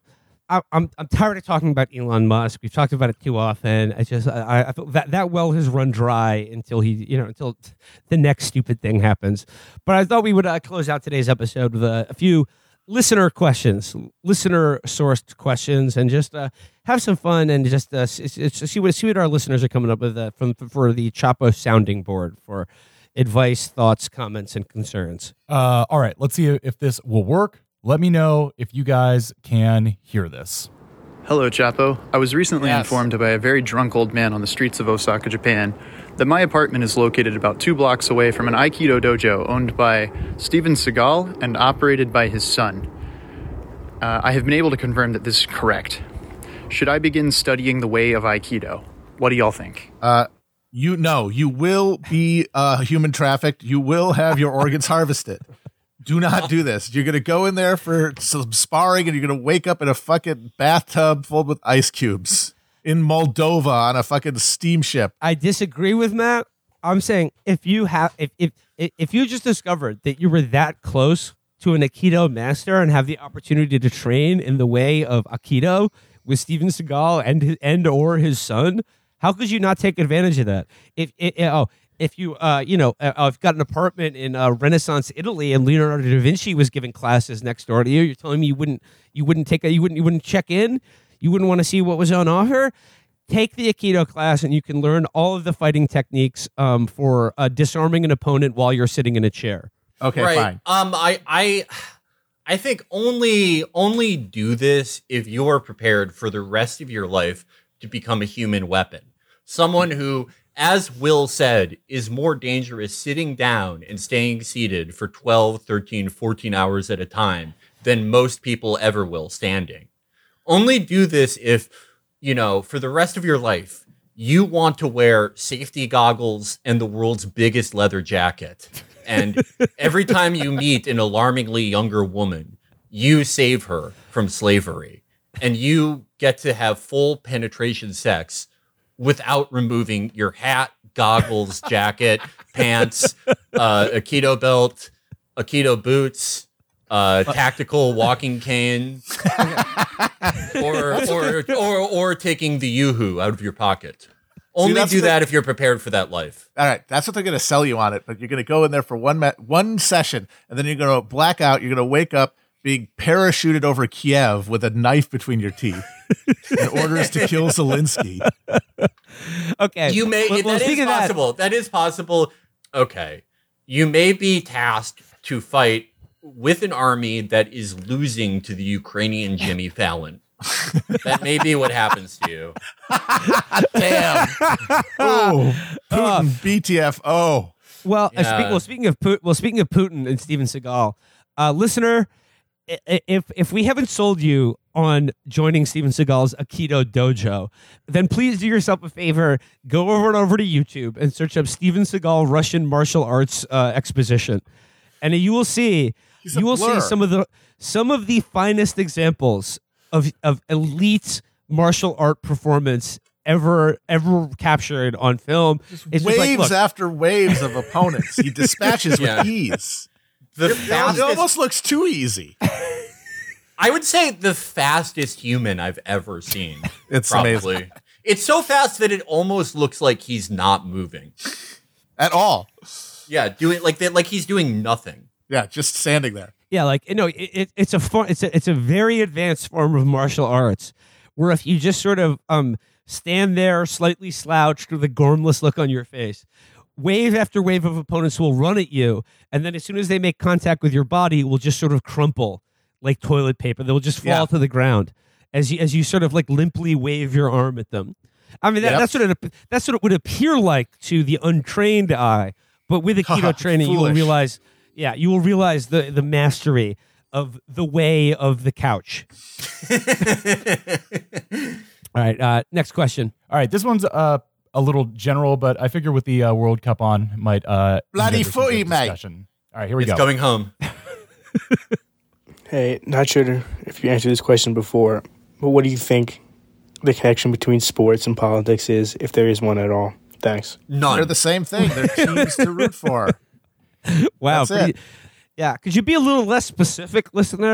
I, I'm I'm tired of talking about Elon Musk. We've talked about it too often. I just I, I feel that that well has run dry until he you know until the next stupid thing happens. But I thought we would uh, close out today's episode with a, a few listener questions, listener sourced questions, and just uh, have some fun and just uh, s- s- see what see what our listeners are coming up with uh, from for the Chapo sounding board for advice, thoughts, comments, and concerns. Uh, all right, let's see if this will work. Let me know if you guys can hear this. Hello, Chapo. I was recently Yes. informed by a very drunk old man on the streets of Osaka, Japan, that my apartment is located about two blocks away from an Aikido dojo owned by Steven Seagal and operated by his son. Uh, I have been able to confirm that this is correct. Should I begin studying the way of Aikido? What do y'all think? Uh, you know, you will be uh, human trafficked. You will have your organs harvested. Do not do this. You're going to go in there for some sparring and you're going to wake up in a fucking bathtub filled with ice cubes in Moldova on a fucking steamship. I disagree with Matt. I'm saying if you have if if if you just discovered that you were that close to an Aikido master and have the opportunity to train in the way of Aikido with Steven Seagal and his, and or his son, how could you not take advantage of that? If it, oh, if you uh you know uh, I've got an apartment in uh, Renaissance Italy and Leonardo da Vinci was giving classes next door to you, you're telling me you wouldn't you wouldn't take a you wouldn't you wouldn't check in, you wouldn't want to see what was on offer? Take the Aikido class and you can learn all of the fighting techniques um, for uh, disarming an opponent while you're sitting in a chair. Okay, right. fine. Um, I, I, I think only only do this if you are prepared for the rest of your life to become a human weapon. Someone who, as Will said, is more dangerous sitting down and staying seated for twelve, thirteen, fourteen hours at a time than most people ever will standing. Only do this if, you know, for the rest of your life, you want to wear safety goggles and the world's biggest leather jacket. And every time you meet an alarmingly younger woman, you save her from slavery. And you get to have full penetration sex without removing your hat, goggles, jacket, pants, uh, Aikido belt, Aikido boots, uh, tactical walking cane, or, or or or taking the yoo-hoo out of your pocket. Only that's do the- that if you're prepared for that life. All right, that's what they're going to sell you on it. But you're going to go in there for one ma- one session, and then you're going to black out. You're going to wake up being parachuted over Kiev with a knife between your teeth in orders to kill Zelensky. Okay. You may Well, well, that is speaking of that- possible. That is possible. Okay, you may be tasked to fight with an army that is losing to the Ukrainian Jimmy Fallon. That may be what happens to you. Damn. Oh, Putin, B T F O. Well, uh, Yeah. speak, well, speaking of Putin, well, speaking of Putin and Steven Seagal, uh, listener, i- i- if if we haven't sold you on joining Steven Seagal's Aikido dojo, then please do yourself a favor, go over and over to YouTube and search up Steven Seagal Russian martial arts uh, exposition, and you will see He's a you will blur. see some of the some of the finest examples of of elite martial art performance ever ever captured on film. It's just like, Waves look, after waves of opponents. He dispatches Yeah. with ease. The It fastest, almost looks too easy. I would say the fastest human I've ever seen. It's probably. amazing. It's so fast that it almost looks like he's not moving. At all. Yeah, doing like that, like he's doing nothing. Yeah, just standing there. yeah, like you know, it, it, it's a fun, it's a it's a very advanced form of martial arts where if you just sort of um stand there slightly slouched with a gormless look on your face, wave after wave of opponents will run at you, and then as soon as they make contact with your body, will just sort of crumple like toilet paper. They'll just fall Yeah. to the ground as you as you sort of like limply wave your arm at them. I mean, that, Yep. that's what it that's what it would appear like to the untrained eye, but with Aikido training, you will Foolish. realize, yeah, you will realize the the mastery of the way of the couch. All right, uh, next question. All right, this one's uh, a little general, but I figure with the uh, World Cup on, might uh, Bloody engender some footy, good mate. discussion. All right, here we It's go. going home. Hey, not sure if you answered this question before, but what do you think the connection between sports and politics is, if there is one at all? Thanks. None. They're the same thing. They're teams to root for. Wow, That's pretty- it. yeah. Could you be a little less specific, listener?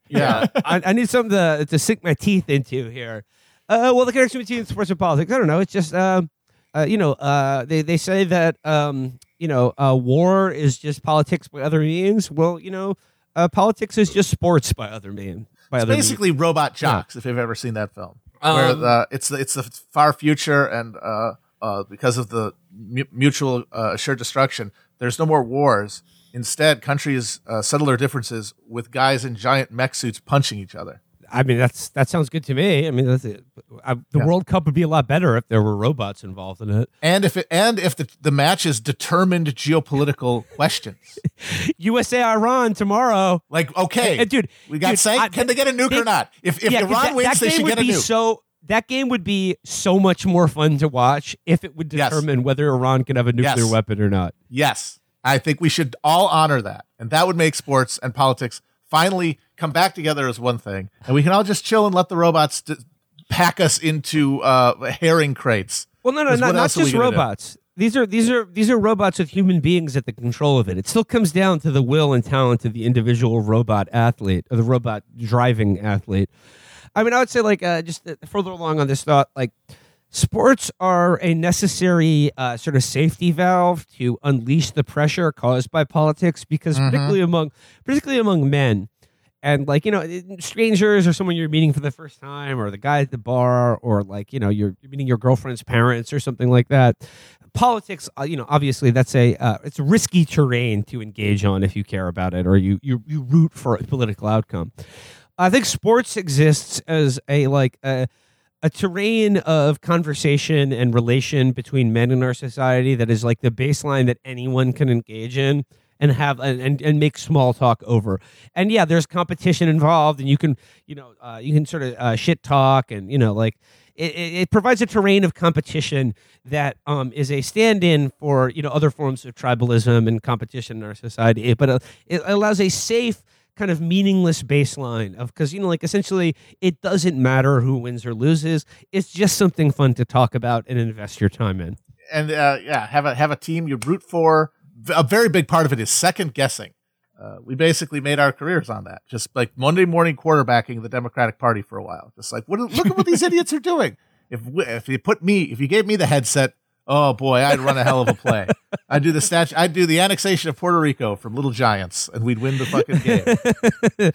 Yeah. I, I need something to, to sink my teeth into here. Uh, well, the connection between sports and politics, I don't know. It's just, um, uh, you know, uh, they, they say that, um, you know, uh, war is just politics by other means. Well, you know, uh, politics is just sports by other means. By It's other basically Robot Jocks, if you've ever seen that film. Um, where the, it's, the, it's the far future, and uh, uh, because of the mu- mutual uh, assured destruction, there's no more wars. Instead, countries uh, settle their differences with guys in giant mech suits punching each other. I mean, that's that sounds good to me. I mean, that's it. I, the Yeah. World Cup would be a lot better if there were robots involved in it. And if it, and if the, the match is determined geopolitical questions. U S A Iran tomorrow. Like, okay, And, dude, we got dude, sank. I- Can they get a nuke they- or not? If if Yeah, Iran that, wins, that they game should would get a be nuke. so. That game would be so much more fun to watch if it would Yes. determine whether Iran can have a nuclear Yes. weapon or not. Yes, I think we should all honor that, and that would make sports and politics finally come back together as one thing, and we can all just chill and let the robots d- pack us into uh, herring crates. Well, no, no, 'Cause not, what not else are we just gonna do? robots. These are these are these are robots with human beings at the control of it. It still comes down to the will and talent of the individual robot athlete or the robot driving athlete. I mean, I would say like uh, just uh, further along on this thought, like sports are a necessary uh, sort of safety valve to unleash the pressure caused by politics, because Mhm. particularly among particularly among men. And like, you know, strangers or someone you're meeting for the first time, or the guy at the bar, or like, you know, you're meeting your girlfriend's parents or something like that. Politics, uh, you know, obviously that's a uh, it's risky terrain to engage on if you care about it, or you you you root for a political outcome. I think sports exists as a like a a terrain of conversation and relation between men in our society that is like the baseline that anyone can engage in and have and, and, and make small talk over. And yeah, there's competition involved, and you can, you know, uh, you can sort of uh, shit talk, and, you know, like it, it it provides a terrain of competition that um, is a stand-in for, you know, other forms of tribalism and competition in our society. But uh, it allows a safe kind of meaningless baseline of, because, you know, like essentially it doesn't matter who wins or loses. It's just something fun to talk about and invest your time in. And uh, yeah, have a have a team you root for. A very big part of it is second guessing. Uh, we basically made our careers on that. Just like Monday morning quarterbacking the Democratic Party for a while. Just like, what, look at what these idiots are doing. If we, if you put me, if you gave me the headset, oh boy, I'd run a hell of a play. I'd do the statue. I'd do the annexation of Puerto Rico from Little Giants, and we'd win the fucking game.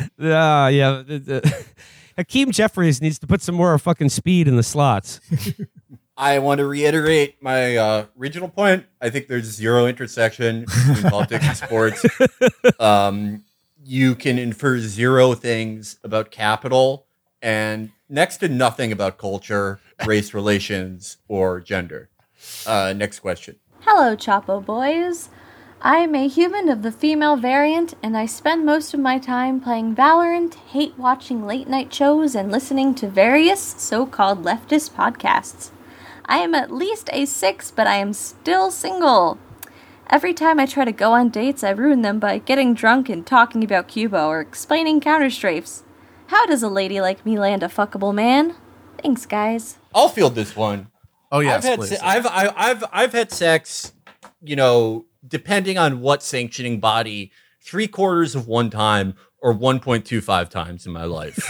uh, yeah. The, the, Hakeem Jeffries needs to put some more fucking speed in the slots. I want to reiterate my uh, original point. I think there's zero intersection between politics and sports. Um, you can infer zero things about capital and next to nothing about culture, race relations, or gender. Uh, next question. Hello, Chapo boys. I am a human of the female variant, and I spend most of my time playing Valorant, hate watching late night shows, and listening to various so-called leftist podcasts. I am at least a six, but I am still single. Every time I try to go on dates, I ruin them by getting drunk and talking about Cuba or explaining counter-strafes. How does a lady like me land a fuckable man? Thanks, guys. I'll field this one. Oh yes, I've had please. se- I've I, I've I've had sex, you know, depending on what sanctioning body, three quarters of one time or one point two five times in my life.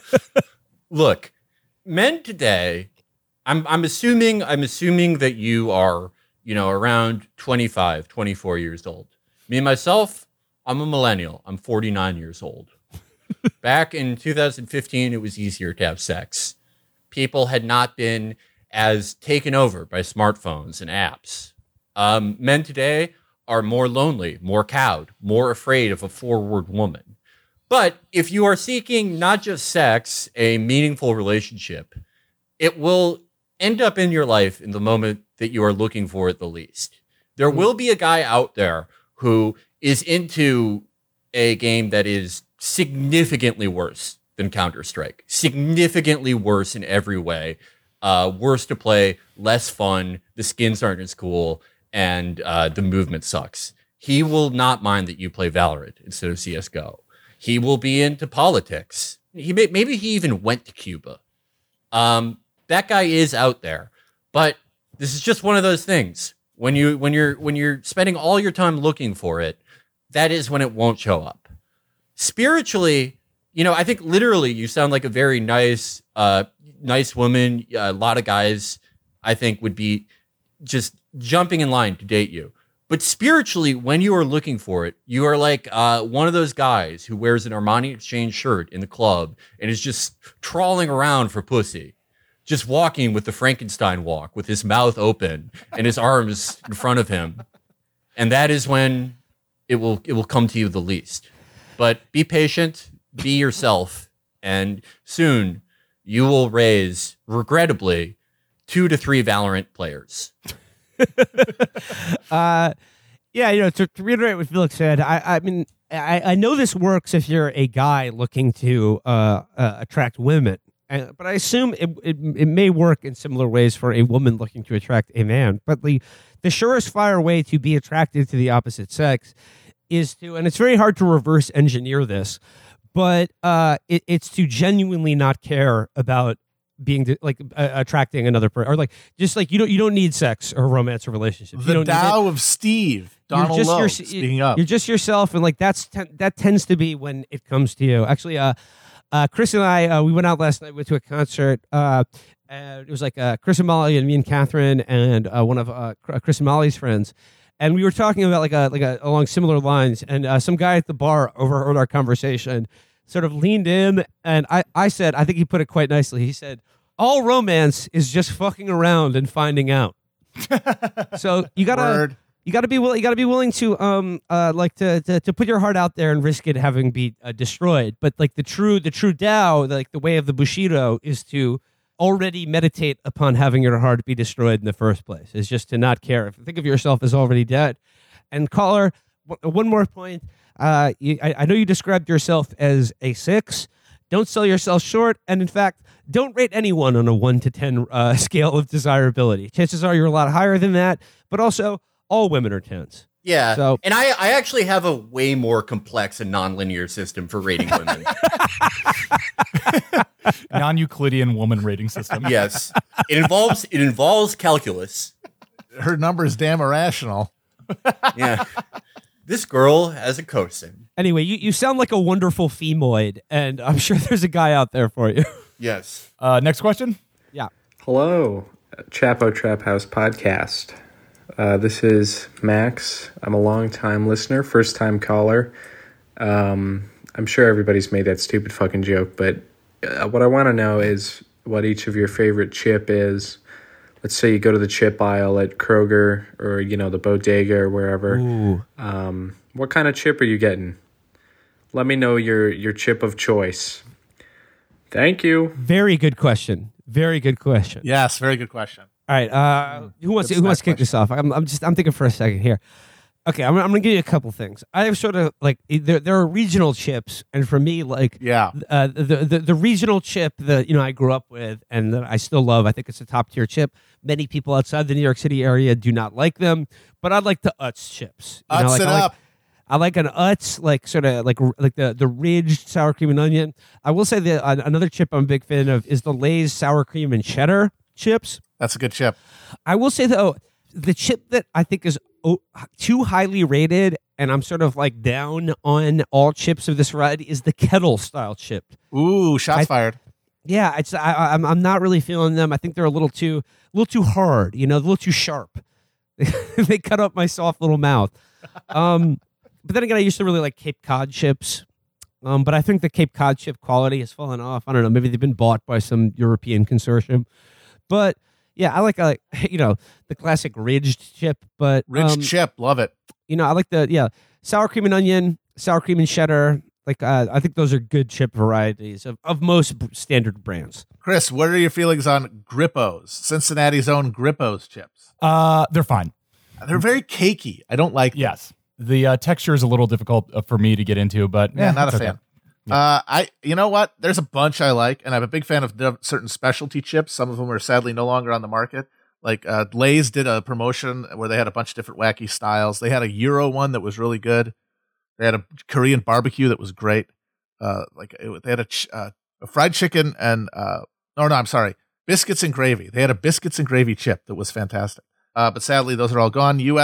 Look, men today, I'm I'm assuming I'm assuming that you are, you know, around twenty-five, twenty-four years old. Me myself, I'm a millennial. I'm forty-nine years old. Back in two thousand fifteen, it was easier to have sex. People had not been as taken over by smartphones and apps. Um, men today are more lonely, more cowed, more afraid of a forward woman. But if you are seeking not just sex, a meaningful relationship, it will end up in your life in the moment that you are looking for it the least. There will be a guy out there who is into a game that is significantly worse than Counter-Strike, significantly worse in every way. Uh, worse to play, less fun, the skins aren't as cool, and uh, the movement sucks. He will not mind that you play Valorant instead of C S G O. He will be into politics. He may, maybe he even went to Cuba. Um, that guy is out there, but this is just one of those things. When you when you're when you're spending all your time looking for it, that is when it won't show up. Spiritually, You know, I think literally you sound like a very nice, uh, nice woman. A lot of guys, I think, would be just jumping in line to date you. But spiritually, when you are looking for it, you are like uh, one of those guys who wears an Armani Exchange shirt in the club and is just trawling around for pussy, just walking with the Frankenstein walk with his mouth open and his arms in front of him. And that is when it will it will come to you the least. But be patient. Be yourself, and soon you will raise, regrettably, two to three Valorant players. uh, yeah, you know, to, to reiterate what Felix said, I, I mean, I, I know this works if you're a guy looking to uh, uh, attract women, uh, but I assume it, it it may work in similar ways for a woman looking to attract a man. But the the surest fire way to be attracted to the opposite sex is to, and it's very hard to reverse engineer this, but uh, it, it's to genuinely not care about being like uh, attracting another person, or like just like you don't you don't need sex or romance or relationships. The you don't Tao need of Steve, Donald you're just Lowe, your, speaking up. You're just yourself, and like that's ten, that tends to be when it comes to you. Actually, uh, uh, Chris and I uh, we went out last night. Went to a concert. Uh, and it was like uh, Chris and Molly and me and Catherine and uh, one of uh, Chris and Molly's friends. And we were talking about like a like a along similar lines, and uh, some guy at the bar overheard our conversation, sort of leaned in, and I, I said, I think he put it quite nicely. He said, "All romance is just fucking around and finding out." So you gotta Word. you gotta be willing you gotta be willing to um uh like to to, to put your heart out there and risk it having be uh, destroyed. But like the true the true Tao, like the way of the Bushido, is to already meditate upon having your heart be destroyed in the first place. Is just to not care. Think of yourself as already dead. And caller, one more point. Uh, you, I, I know you described yourself as a six. Don't sell yourself short. And in fact, don't rate anyone on a one to ten uh, scale of desirability. Chances are you're a lot higher than that. But also, all women are tens. Yeah. So, and I, I actually have a way more complex and nonlinear system for rating women. Non-Euclidean woman rating system. Yes. It involves it involves calculus. Her number is damn irrational. Yeah. This girl has a cosin. anyway, you, you sound like a wonderful femoid, and I'm sure there's a guy out there for you. Yes. Uh, next question. Yeah. Hello, Chapo Trap House podcast. Uh, this is Max. I'm a long-time listener, first-time caller. Um, I'm sure everybody's made that stupid fucking joke, but uh, what I want to know is what each of your favorite chip is. Let's say you go to the chip aisle at Kroger or, you know, the Bodega or wherever. Ooh. Um, what kind of chip are you getting? Let me know your, your chip of choice. Thank you. Very good question. Very good question. Yes, very good question. All right. Uh, who wants to, Good who wants to snack kick this off? I'm, I'm just I'm thinking for a second here. Okay, I'm, I'm going to give you a couple things. I have sort of like there there are regional chips, and for me, like Yeah. uh, the, the the regional chip that you know I grew up with and that I still love. I think it's a top tier chip. Many people outside the New York City area do not like them, but I like the Utz chips. You know, Utz like, it I like, up. I like an Utz, like sort of like like the the ridged sour cream and onion. I will say that uh, another chip I'm a big fan of is the Lay's sour cream and cheddar chips. That's a good chip. I will say though, the chip that I think is oh, too highly rated, and I'm sort of like down on all chips of this variety, is the kettle style chip. Ooh, shots I- fired. Yeah, it's I, I'm I'm not really feeling them. I think they're a little too a little too hard. You know, a little too sharp. They cut up my soft little mouth. Um, but then again, I used to really like Cape Cod chips. Um, but I think the Cape Cod chip quality has fallen off. I don't know. Maybe they've been bought by some European consortium. But yeah, I like, I like you know, the classic ridged chip. But Rich um, chip. Love it. you know, I like the yeah sour cream and onion, sour cream and cheddar. Like uh, I think those are good chip varieties of, of most b- standard brands. Chris, what are your feelings on Grippos? Cincinnati's own Grippos chips. Uh, they're fine. They're very cakey. I don't like them. Yes. The uh, texture is a little difficult uh, for me to get into, but Yeah, eh, not it's a okay. fan. Uh, I, you know what? There's a bunch I like, and I'm a big fan of d- certain specialty chips. Some of them are sadly no longer on the market. Like uh, Lay's did a promotion where they had a bunch of different wacky styles. They had a Euro one that was really good. They had a Korean barbecue that was great. Uh, like it, they had a, ch- uh, a fried chicken and uh, no, no, I'm sorry, biscuits and gravy. They had a biscuits and gravy chip that was fantastic. Uh, but sadly, those are all gone. U S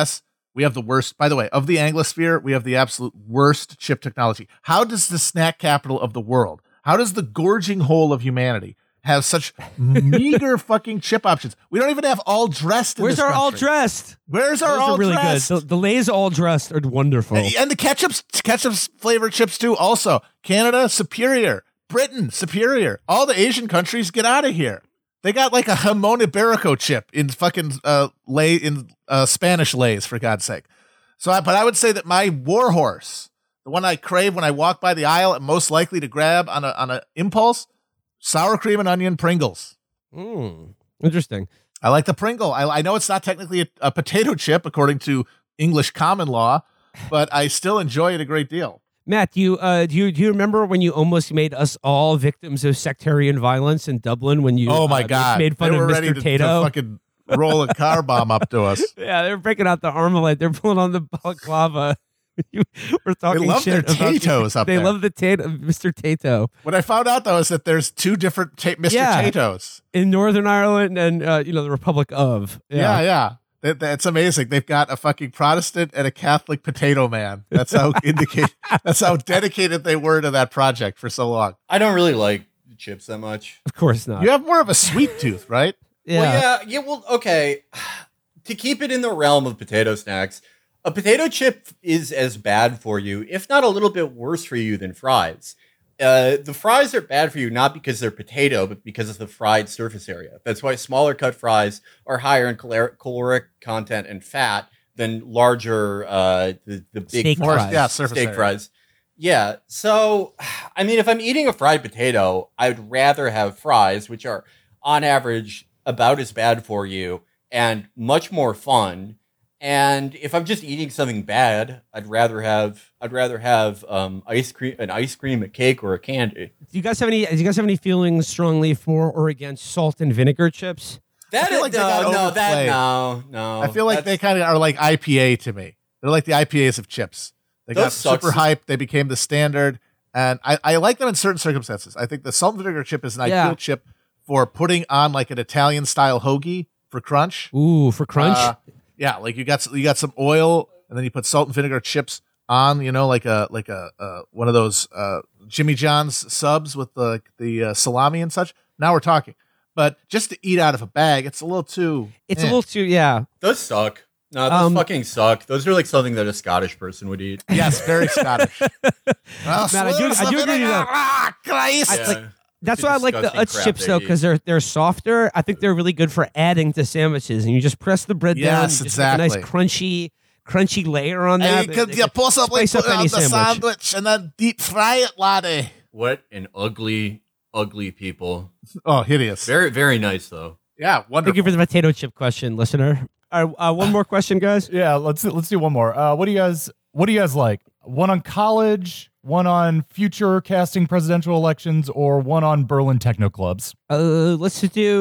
We have the worst, by the way, of the Anglosphere, we have the absolute worst chip technology. How does the snack capital of the world, how does the gorging hole of humanity have such meager fucking chip options? We don't even have all dressed in Where's this our all country. dressed? Where's our Those all are really dressed? good. The, the Lay's all dressed are wonderful. And the ketchup's ketchup's flavored chips too. Also, Canada superior, Britain superior. All the Asian countries, get out of here. They got like a jamon iberico chip in fucking uh, lay in uh, Spanish Lays, for God's sake. So, I, but I would say that my warhorse, the one I crave when I walk by the aisle, and most likely to grab on a on a impulse, sour cream and onion Pringles. Mm, interesting. I like the Pringle. I, I know it's not technically a, a potato chip according to English common law, but I still enjoy it a great deal. Matt, do you uh, do you do you remember when you almost made us all victims of sectarian violence in Dublin when you? Oh my uh, God! made fun they were of ready Mister to, Tato. to fucking roll a car bomb up to us. Yeah, they were breaking out the Armalite. They're pulling on the balaclava. You we're talking They love shit their about- Tatos up They there. love the Tato, Mister Tato What I found out though is that there's two different ta- Mister Yeah. Tatos. in Northern Ireland and uh, you know the Republic of. Yeah, yeah. That, that's amazing. They've got a fucking Protestant and a Catholic potato man. That's how indicate. That's how dedicated they were to that project for so long. I don't really like chips that much. Of course not. You have more of a sweet tooth, right? Yeah. Well, yeah, yeah. Well, okay. To keep it in the realm of potato snacks, a potato chip is as bad for you, if not a little bit worse for you than fries. Uh, the fries are bad for you not because they're potato, but because of the fried surface area. That's why smaller cut fries are higher in caloric, caloric content and fat than larger, uh, the, the big Steak More, fries. yeah, surface steak area. fries. Yeah. So, I mean, if I'm eating a fried potato, I'd rather have fries, which are on average about as bad for you and much more fun. And if I'm just eating something bad, I'd rather have I'd rather have um, ice cream, an ice cream, a cake, or a candy. Do you guys have any? Do you guys have any feelings strongly for or against salt and vinegar chips? That feel is, like they no, got no, that overplayed. no, no. I feel like they That's- kind of are like I P A to me. They're like the I P As of chips. They got Those sucks. super hype. They became the standard, and I, I like them in certain circumstances. I think the salt and vinegar chip is an Yeah. ideal chip for putting on like an Italian style hoagie for crunch. Ooh, for crunch. Uh, yeah, like you got you got some oil, and then you put salt and vinegar chips on. You know, like a like a uh, one of those uh, Jimmy John's subs with the the uh, salami and such. Now we're talking. But just to eat out of a bag, it's a little too. it's eh. a little too. Yeah. Those suck. No, those Um, fucking suck. Those are like something that a Scottish person would eat. Yes, very Scottish. Well, Man, I do- swirls I do of agree with vinegar. that. Ah, Christ. Yeah. like- That's It's a why I like the disgusting Utz crap chips they though, eat. because they're they're softer. I think they're really good for adding to sandwiches, and you just press the bread down. Yes, You just make a nice exactly. crunchy, crunchy layer on that. And you could It- you it- possibly spice up put it on any the sandwich. sandwich and then deep fry it, laddie. What an ugly, ugly people. Oh, hideous. Very, very nice though. Yeah, Thank wonderful. you for the potato chip question, listener. All right, uh, one more question, guys. Yeah, let's let's do one more. Uh, what do you guys What do you guys like? One on college, one on future casting presidential elections, or one on Berlin techno clubs? Uh, let's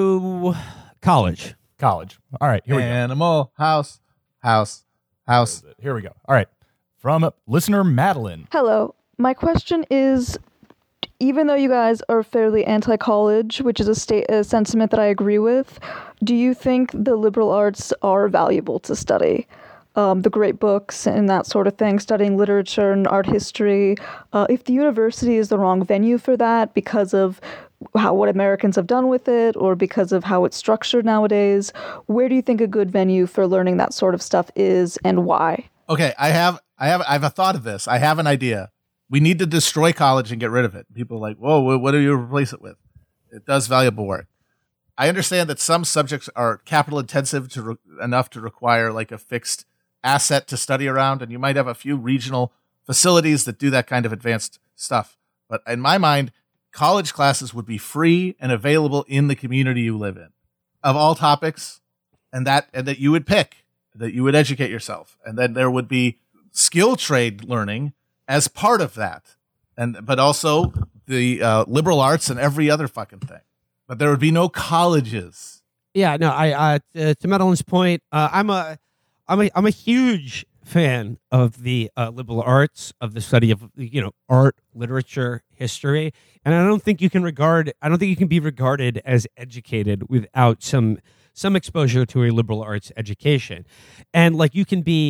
do college. College. All right, here we go. Animal house, house, house. Here we go. All right, from listener Madeline. Hello. My question is, even though you guys are fairly anti-college, which is a state a sentiment that I agree with, do you think the liberal arts are valuable to study? Um, the great books and that sort of thing, studying literature and art history. Uh, if the university is the wrong venue for that because of how what Americans have done with it or because of how it's structured nowadays, where do you think a good venue for learning that sort of stuff is and why? Okay, I have, I have, I have a thought of this. I have an idea. We need to destroy college and get rid of it. People are like, whoa, what do you replace it with? It does valuable work. I understand that some subjects are capital intensive to re- enough to require like a fixed asset to study around, and you might have a few regional facilities that do that kind of advanced stuff. But in my mind, college classes would be free and available in the community you live in, of all topics, and that and that you would pick, that you would educate yourself, and then there would be skill trade learning as part of that, and but also the uh, liberal arts and every other fucking thing. But there would be no colleges. Yeah, no, I uh, to, to Madeline's point, uh, I'm a, I'm a, I'm a huge fan of the uh, liberal arts, of the study of you know art, literature, history, and I don't think you can regard, I don't think you can be regarded as educated without some some exposure to a liberal arts education, and like you can be.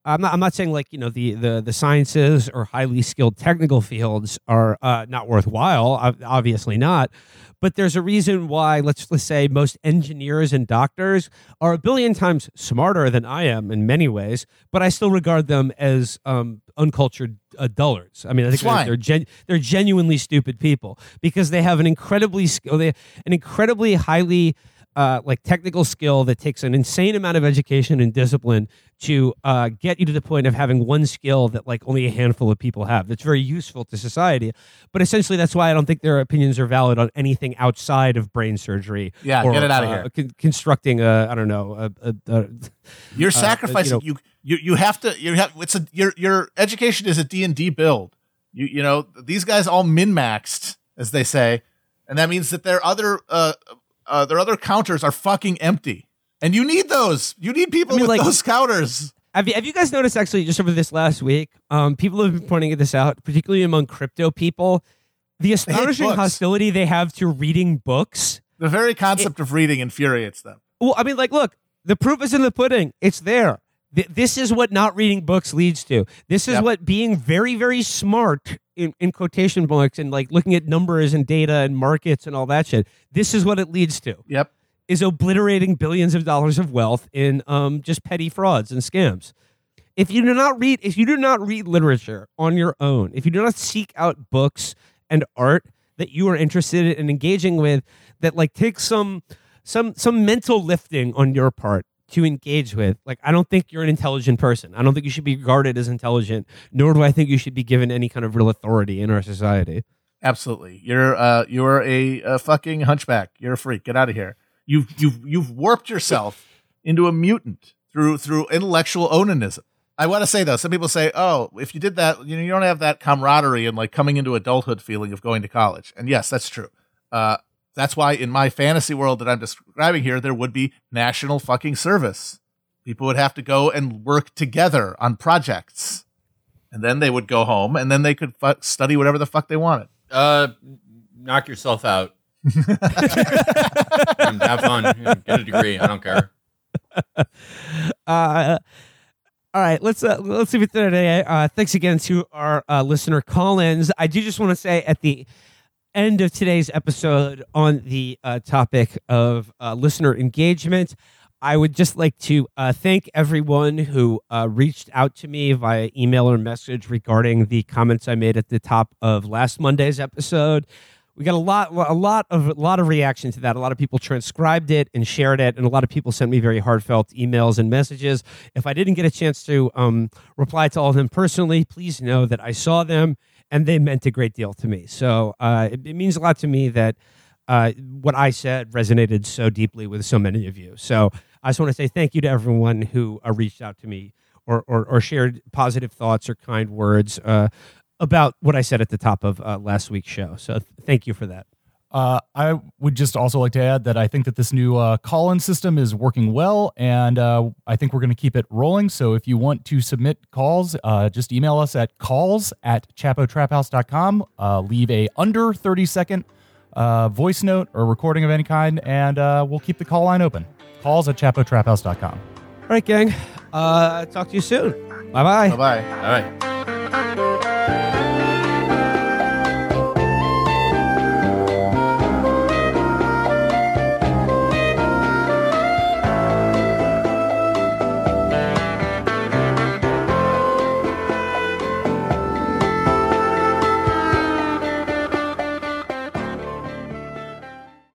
I'm not. I'm not saying like you know the the the sciences or highly skilled technical fields are uh, not worthwhile. Obviously not. But there's a reason why. Let's let's say most engineers and doctors are a billion times smarter than I am in many ways. But I still regard them as um, uncultured uh, dullards. I mean, I think they're they're, gen- they're genuinely stupid people because they have an incredibly skill, they an incredibly highly uh, like technical skill that takes an insane amount of education and discipline to uh, get you to the point of having one skill that like only a handful of people have. That's very useful to society. But essentially, that's why I don't think their opinions are valid on anything outside of brain surgery. Yeah, or, get it out of uh, here. Con- constructing a, I don't know, a, a, a, You're sacrificing. Uh, you, know, you, you you have to. You have. It's a your your education is a D and D build. You you know these guys all min maxed, as they say, and that means that their other uh, uh their other counters are fucking empty. And you need those. You need people I mean, with like, those counters. Have you, have you guys noticed, actually, just over this last week, um, people have been pointing this out, particularly among crypto people, the astonishing hostility they have to reading books. The very concept it, of reading infuriates them. Well, I mean, like, look, the proof is in the pudding. It's there. Th- this is what not reading books leads to. This is yep. what being very, very smart, in, in quotation marks, and like looking at numbers and data and markets and all that shit, this is what it leads to. Yep. Is obliterating billions of dollars of wealth in um, just petty frauds and scams. If you do not read, if you do not read literature on your own, if you do not seek out books and art that you are interested in engaging with, that like takes some some some mental lifting on your part to engage with, like I don't think you're an intelligent person. I don't think you should be regarded as intelligent, nor do I think you should be given any kind of real authority in our society. Absolutely, you're uh, you're a, a fucking hunchback. You're a freak. Get out of here. You've you've you've warped yourself into a mutant through through intellectual onanism. I want to say though, some people say, "Oh, if you did that, you know, you don't have that camaraderie and like coming into adulthood feeling of going to college." And yes, that's true. Uh, that's why in my fantasy world that I'm describing here, there would be national fucking service. People would have to go and work together on projects, and then they would go home, and then they could fu- study whatever the fuck they wanted. Uh, knock yourself out. And have fun. Get a degree. I don't care. Uh, all right, let's uh, let's leave it there today. Uh, thanks again to our uh, listener call-ins. I do just want to say at the end of today's episode on the uh, topic of uh, listener engagement, I would just like to uh, thank everyone who uh, reached out to me via email or message regarding the comments I made at the top of last Monday's episode. We got a lot, a lot of, a lot of reaction to that. A lot of people transcribed it and shared it, and a lot of people sent me very heartfelt emails and messages. If I didn't get a chance to um, reply to all of them personally, please know that I saw them and they meant a great deal to me. So uh, it, it means a lot to me that uh, what I said resonated so deeply with so many of you. So I just want to say thank you to everyone who uh, reached out to me or, or, or shared positive thoughts or kind words uh, about what I said at the top of uh, last week's show. So th- thank you for that. Uh, I would just also like to add that I think that this new uh, call-in system is working well, and uh, I think we're going to keep it rolling. So if you want to submit calls, uh, just email us at calls at chapo trap house dot com. Uh, leave a under thirty second uh, voice note or recording of any kind, and uh, we'll keep the call line open. Calls at chapo trap house dot com. All right, gang. Uh, talk to you soon. Bye-bye. Bye-bye. All right.